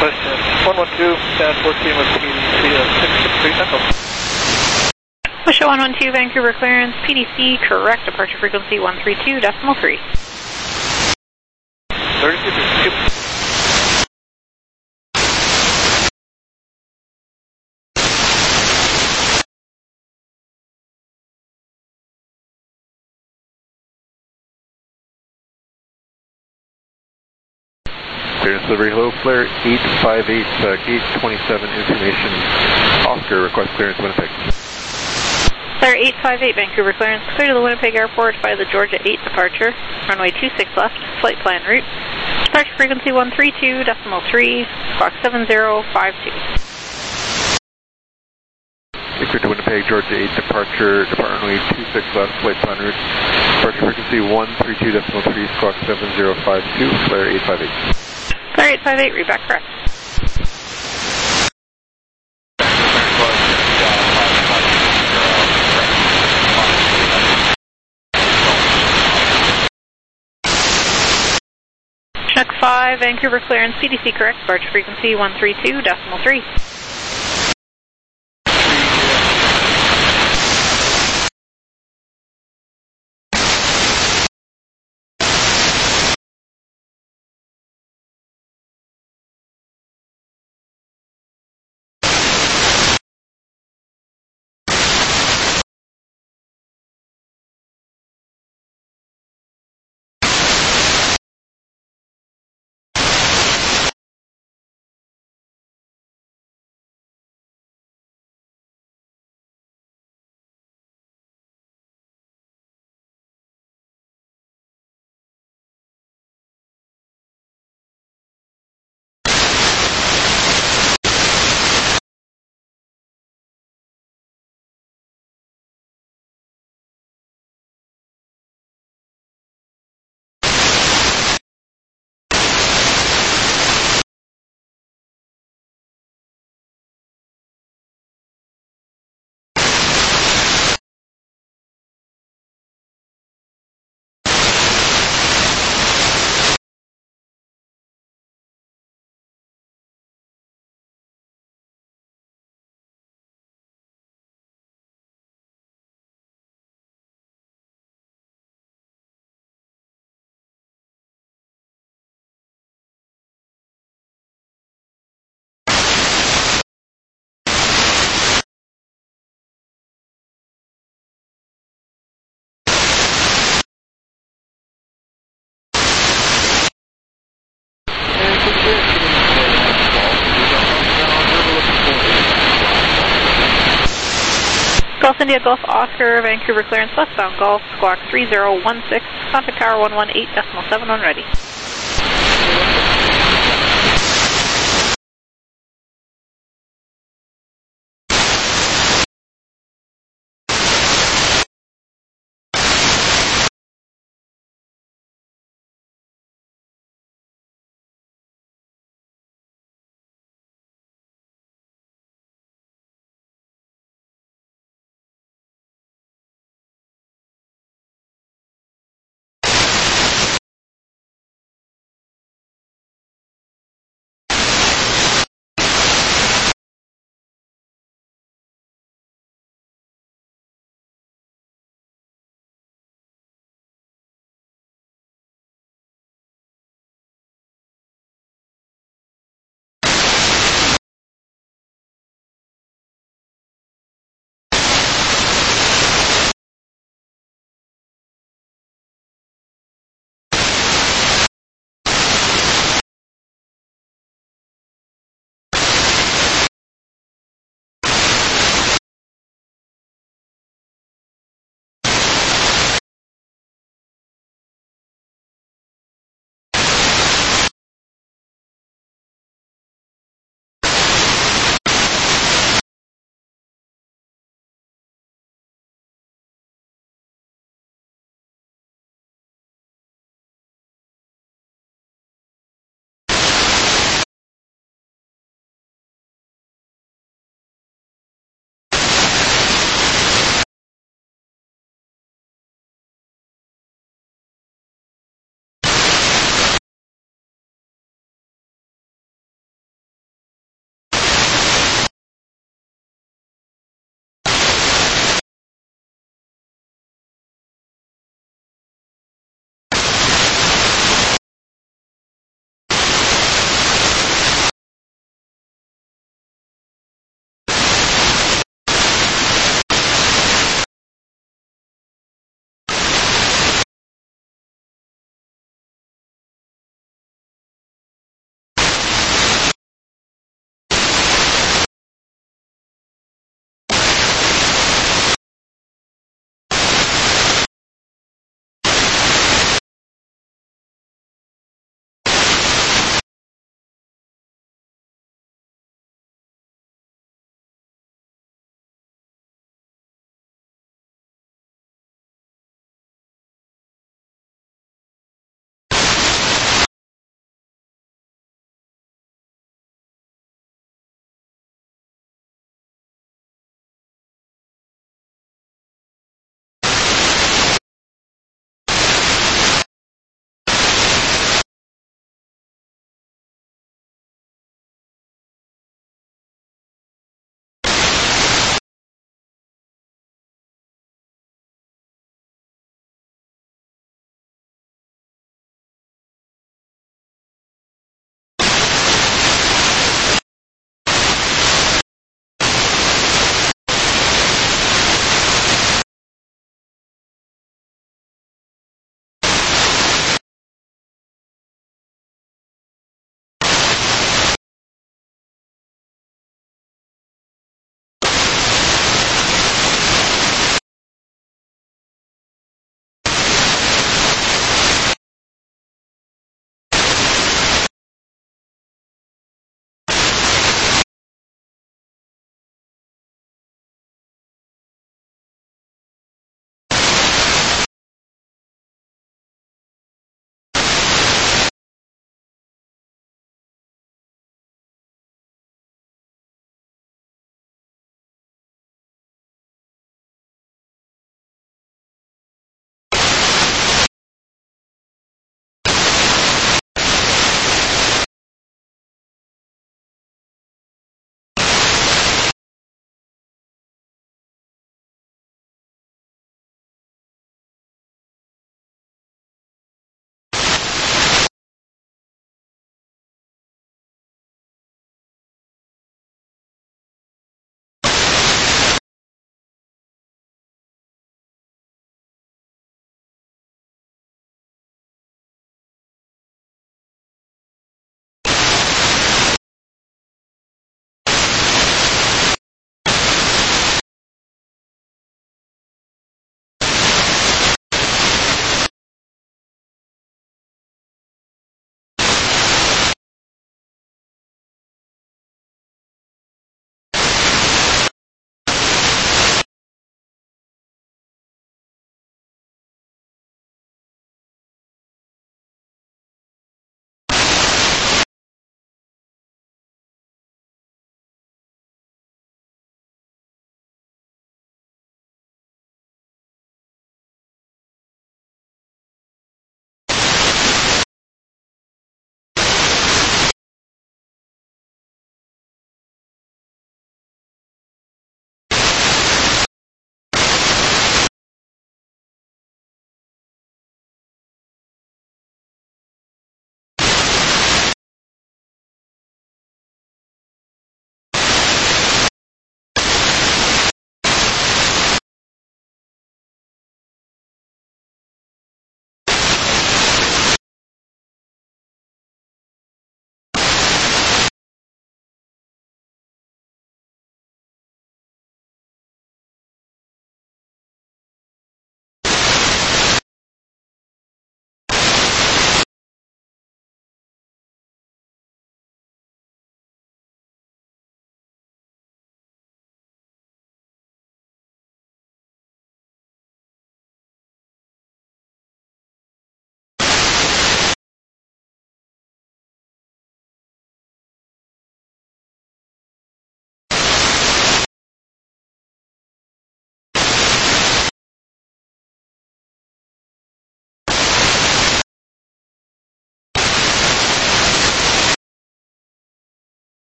Question one one two, stand fourteen with P D C of six six three Echo. Pusha one one two, Vancouver clearance, P D C, correct, departure frequency one three two decimal three. thirty-two, skip. Clearance delivery, hello, flare eight five eight, uh, gate twenty-seven, information, Oscar, request clearance, Winnipeg. Flare eight five eight, Vancouver clearance, clear to the Winnipeg airport by the Georgia eight departure, runway two six left, flight plan route, departure frequency one three two decimal three, squawk seven zero five two. Clear to Winnipeg, Georgia eight departure, depart runway two six left, flight plan route, departure frequency one three two decimal three, squawk seven zero five two, flare eight five eight. Flare eight five eight, read back correct. Chinook five, Vancouver clearance, P D C correct, departure frequency one three two decimal three. Golf India Golf Oscar, Vancouver clearance, westbound Golf, squawk three zero one six, contact tower one one eight decimal seven when ready.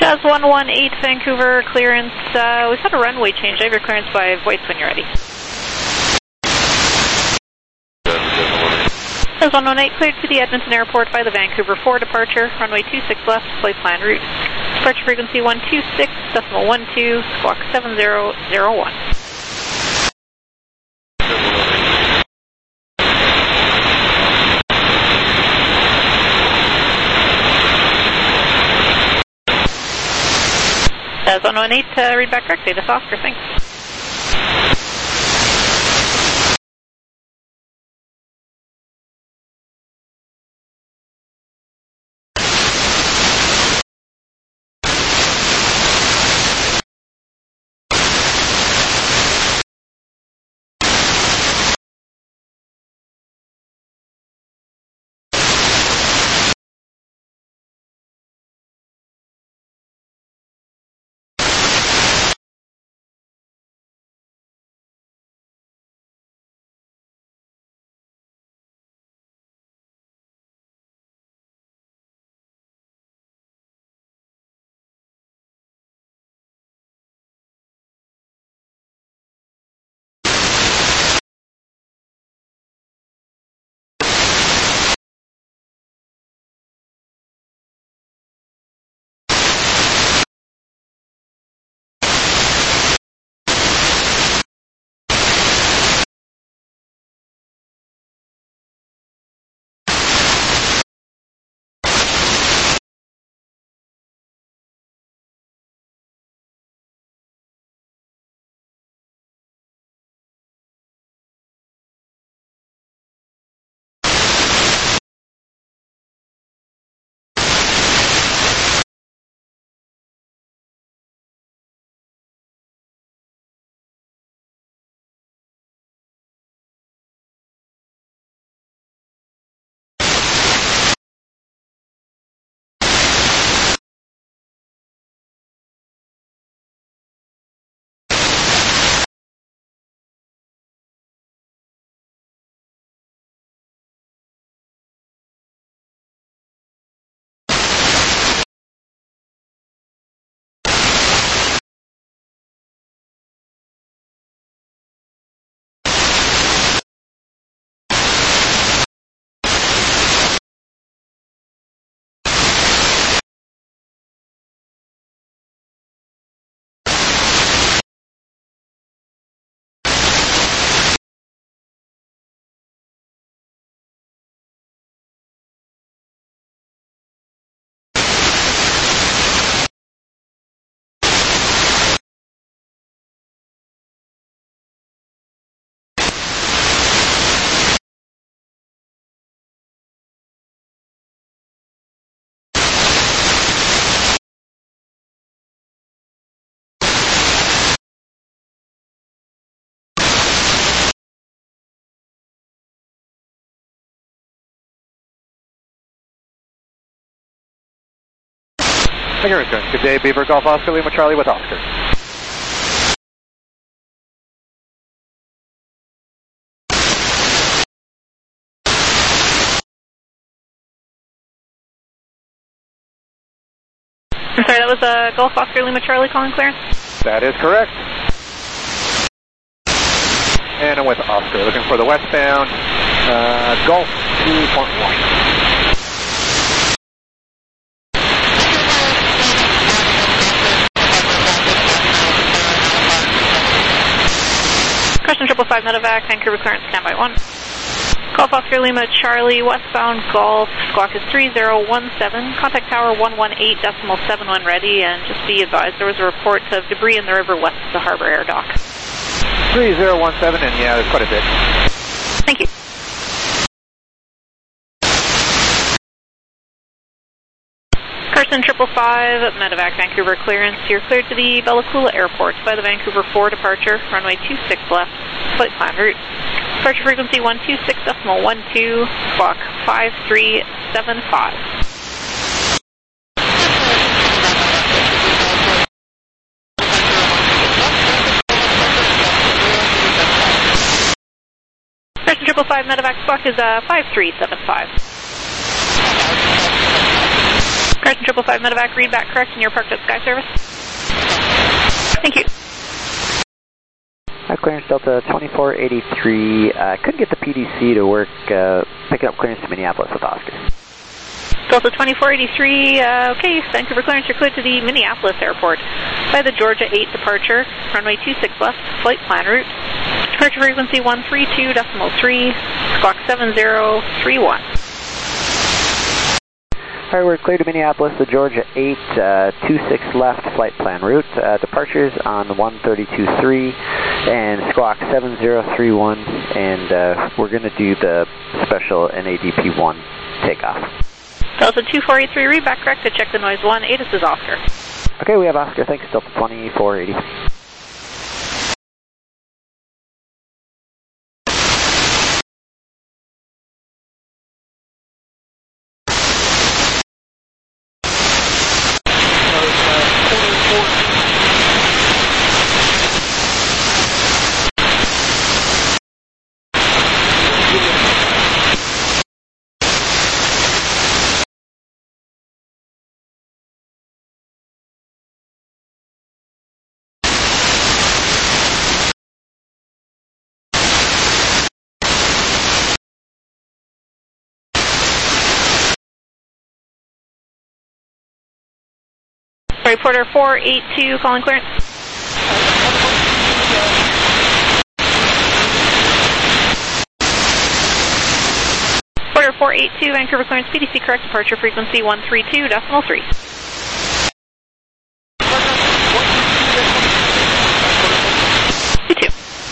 Jazz one one eight, Vancouver, clearance. Uh, we've had a runway change. I have your clearance by voice when you're ready. Jazz one one eight, cleared to the Edmonton Airport by the Vancouver four departure, runway two six left, flight plan route. Departure frequency one two six point one two, squawk seven zero zero one. Jazz one one eight, uh, read back correctly. This Oscar, thanks. Thank you, return. Good day, Beaver Golf Oscar Lima Charlie with Oscar. I'm sorry, that was uh, Golf Oscar Lima Charlie calling clearance? That is correct. And I'm with Oscar, looking for the westbound uh, Golf two point one. Question triple five Medevac, Vancouver clearance, standby one. Golf Oscar Lima Charlie, westbound Golf, squawk is three zero one seven, contact tower one one eight decimal seven one ready, and just be advised there was a report of debris in the river west of the Harbor Air Dock. three zero one seven, and yeah, there's quite a bit. Thank you. Carson triple five, Medevac, Vancouver clearance. You're cleared to the Bella Coola Airport by the Vancouver four departure, runway two six left, flight plan route. Departure frequency one two six point one two, squawk five three seven five. Carson triple five, Medevac, squawk is uh, five three seven five. Crescent triple five medevac, read back correct, and you're parked at Sky Service. Thank you. Uh, clearance Delta twenty-four eighty-three. I uh, couldn't get the P D C to work uh, picking up clearance to Minneapolis with Oscar. Delta twenty-four eighty-three, uh, okay, Vancouver clearance, you're cleared to the Minneapolis airport by the Georgia eight departure, runway two six left, flight plan route. Departure frequency one three two point three, squawk seven zero three one. All right, we're clear to Minneapolis, the Georgia eight, uh, two six left, flight plan route. Uh, departures on one thirty-two point three and squawk seven zero three one, and uh, we're going to do the special N A D P one takeoff. Delta two four eight three, read back correct to check the noise one, A T I S is Oscar. Okay, we have Oscar, thanks, Delta twenty-four eighty-three. Reporter four eight two, calling clearance. Reporter four eight two, Vancouver clearance, P D C correct, departure frequency one three two point three. two two.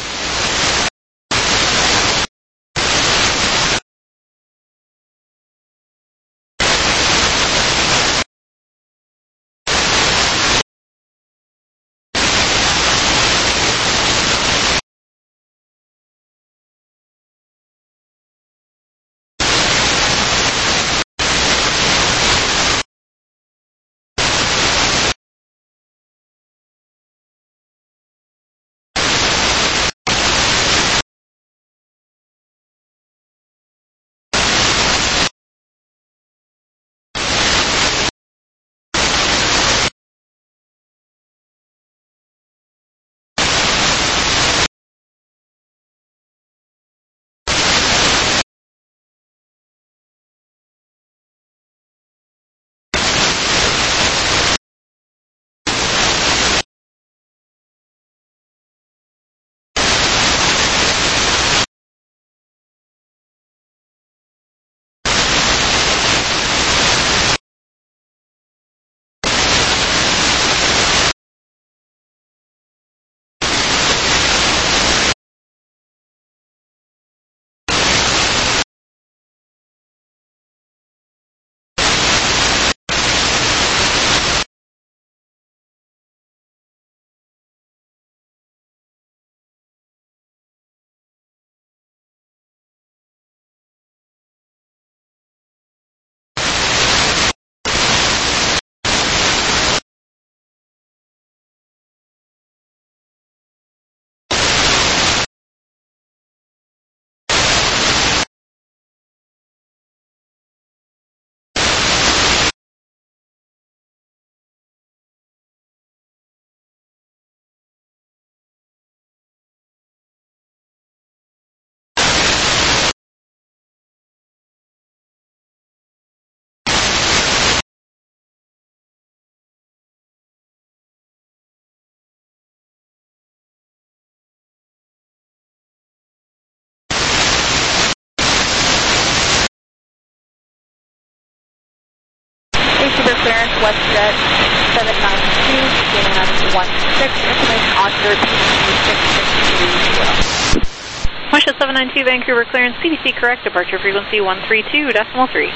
Vancouver clearance, WestJet seven nine two, scan one six, information Oscar, P D C six six two zero. WestJet seven nine two, Vancouver clearance, P D C correct, departure frequency one three two point three.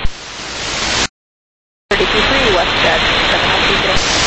thirty-two three, WestJet seven nine two today.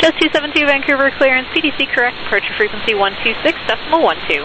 Jazz two seven two, Vancouver clearance, P D C correct, departure frequency one two six decimal one two.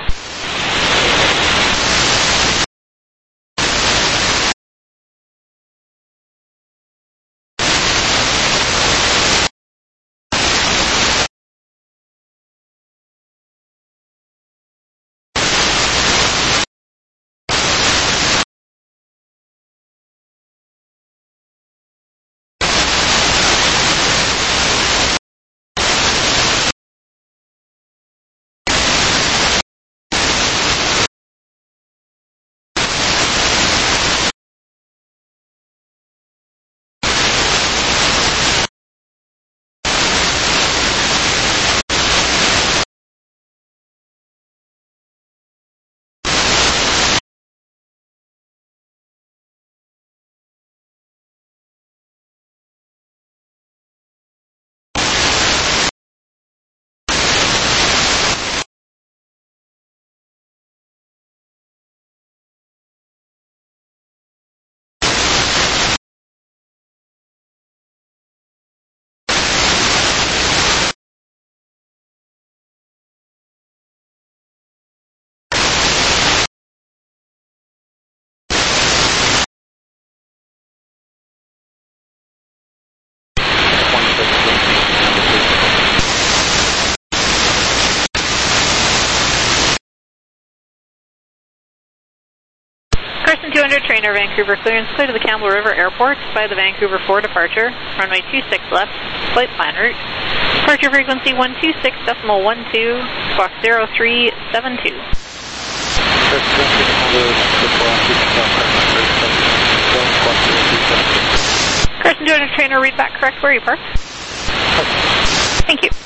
Carson two hundred, trainer Vancouver clearance, clear to the Campbell River Airport by the Vancouver four departure, runway two six left, flight plan route. Departure frequency one two six decimal one two, squawk zero three seven two. Carson two hundred, trainer, read back correct where you parked. Thank you.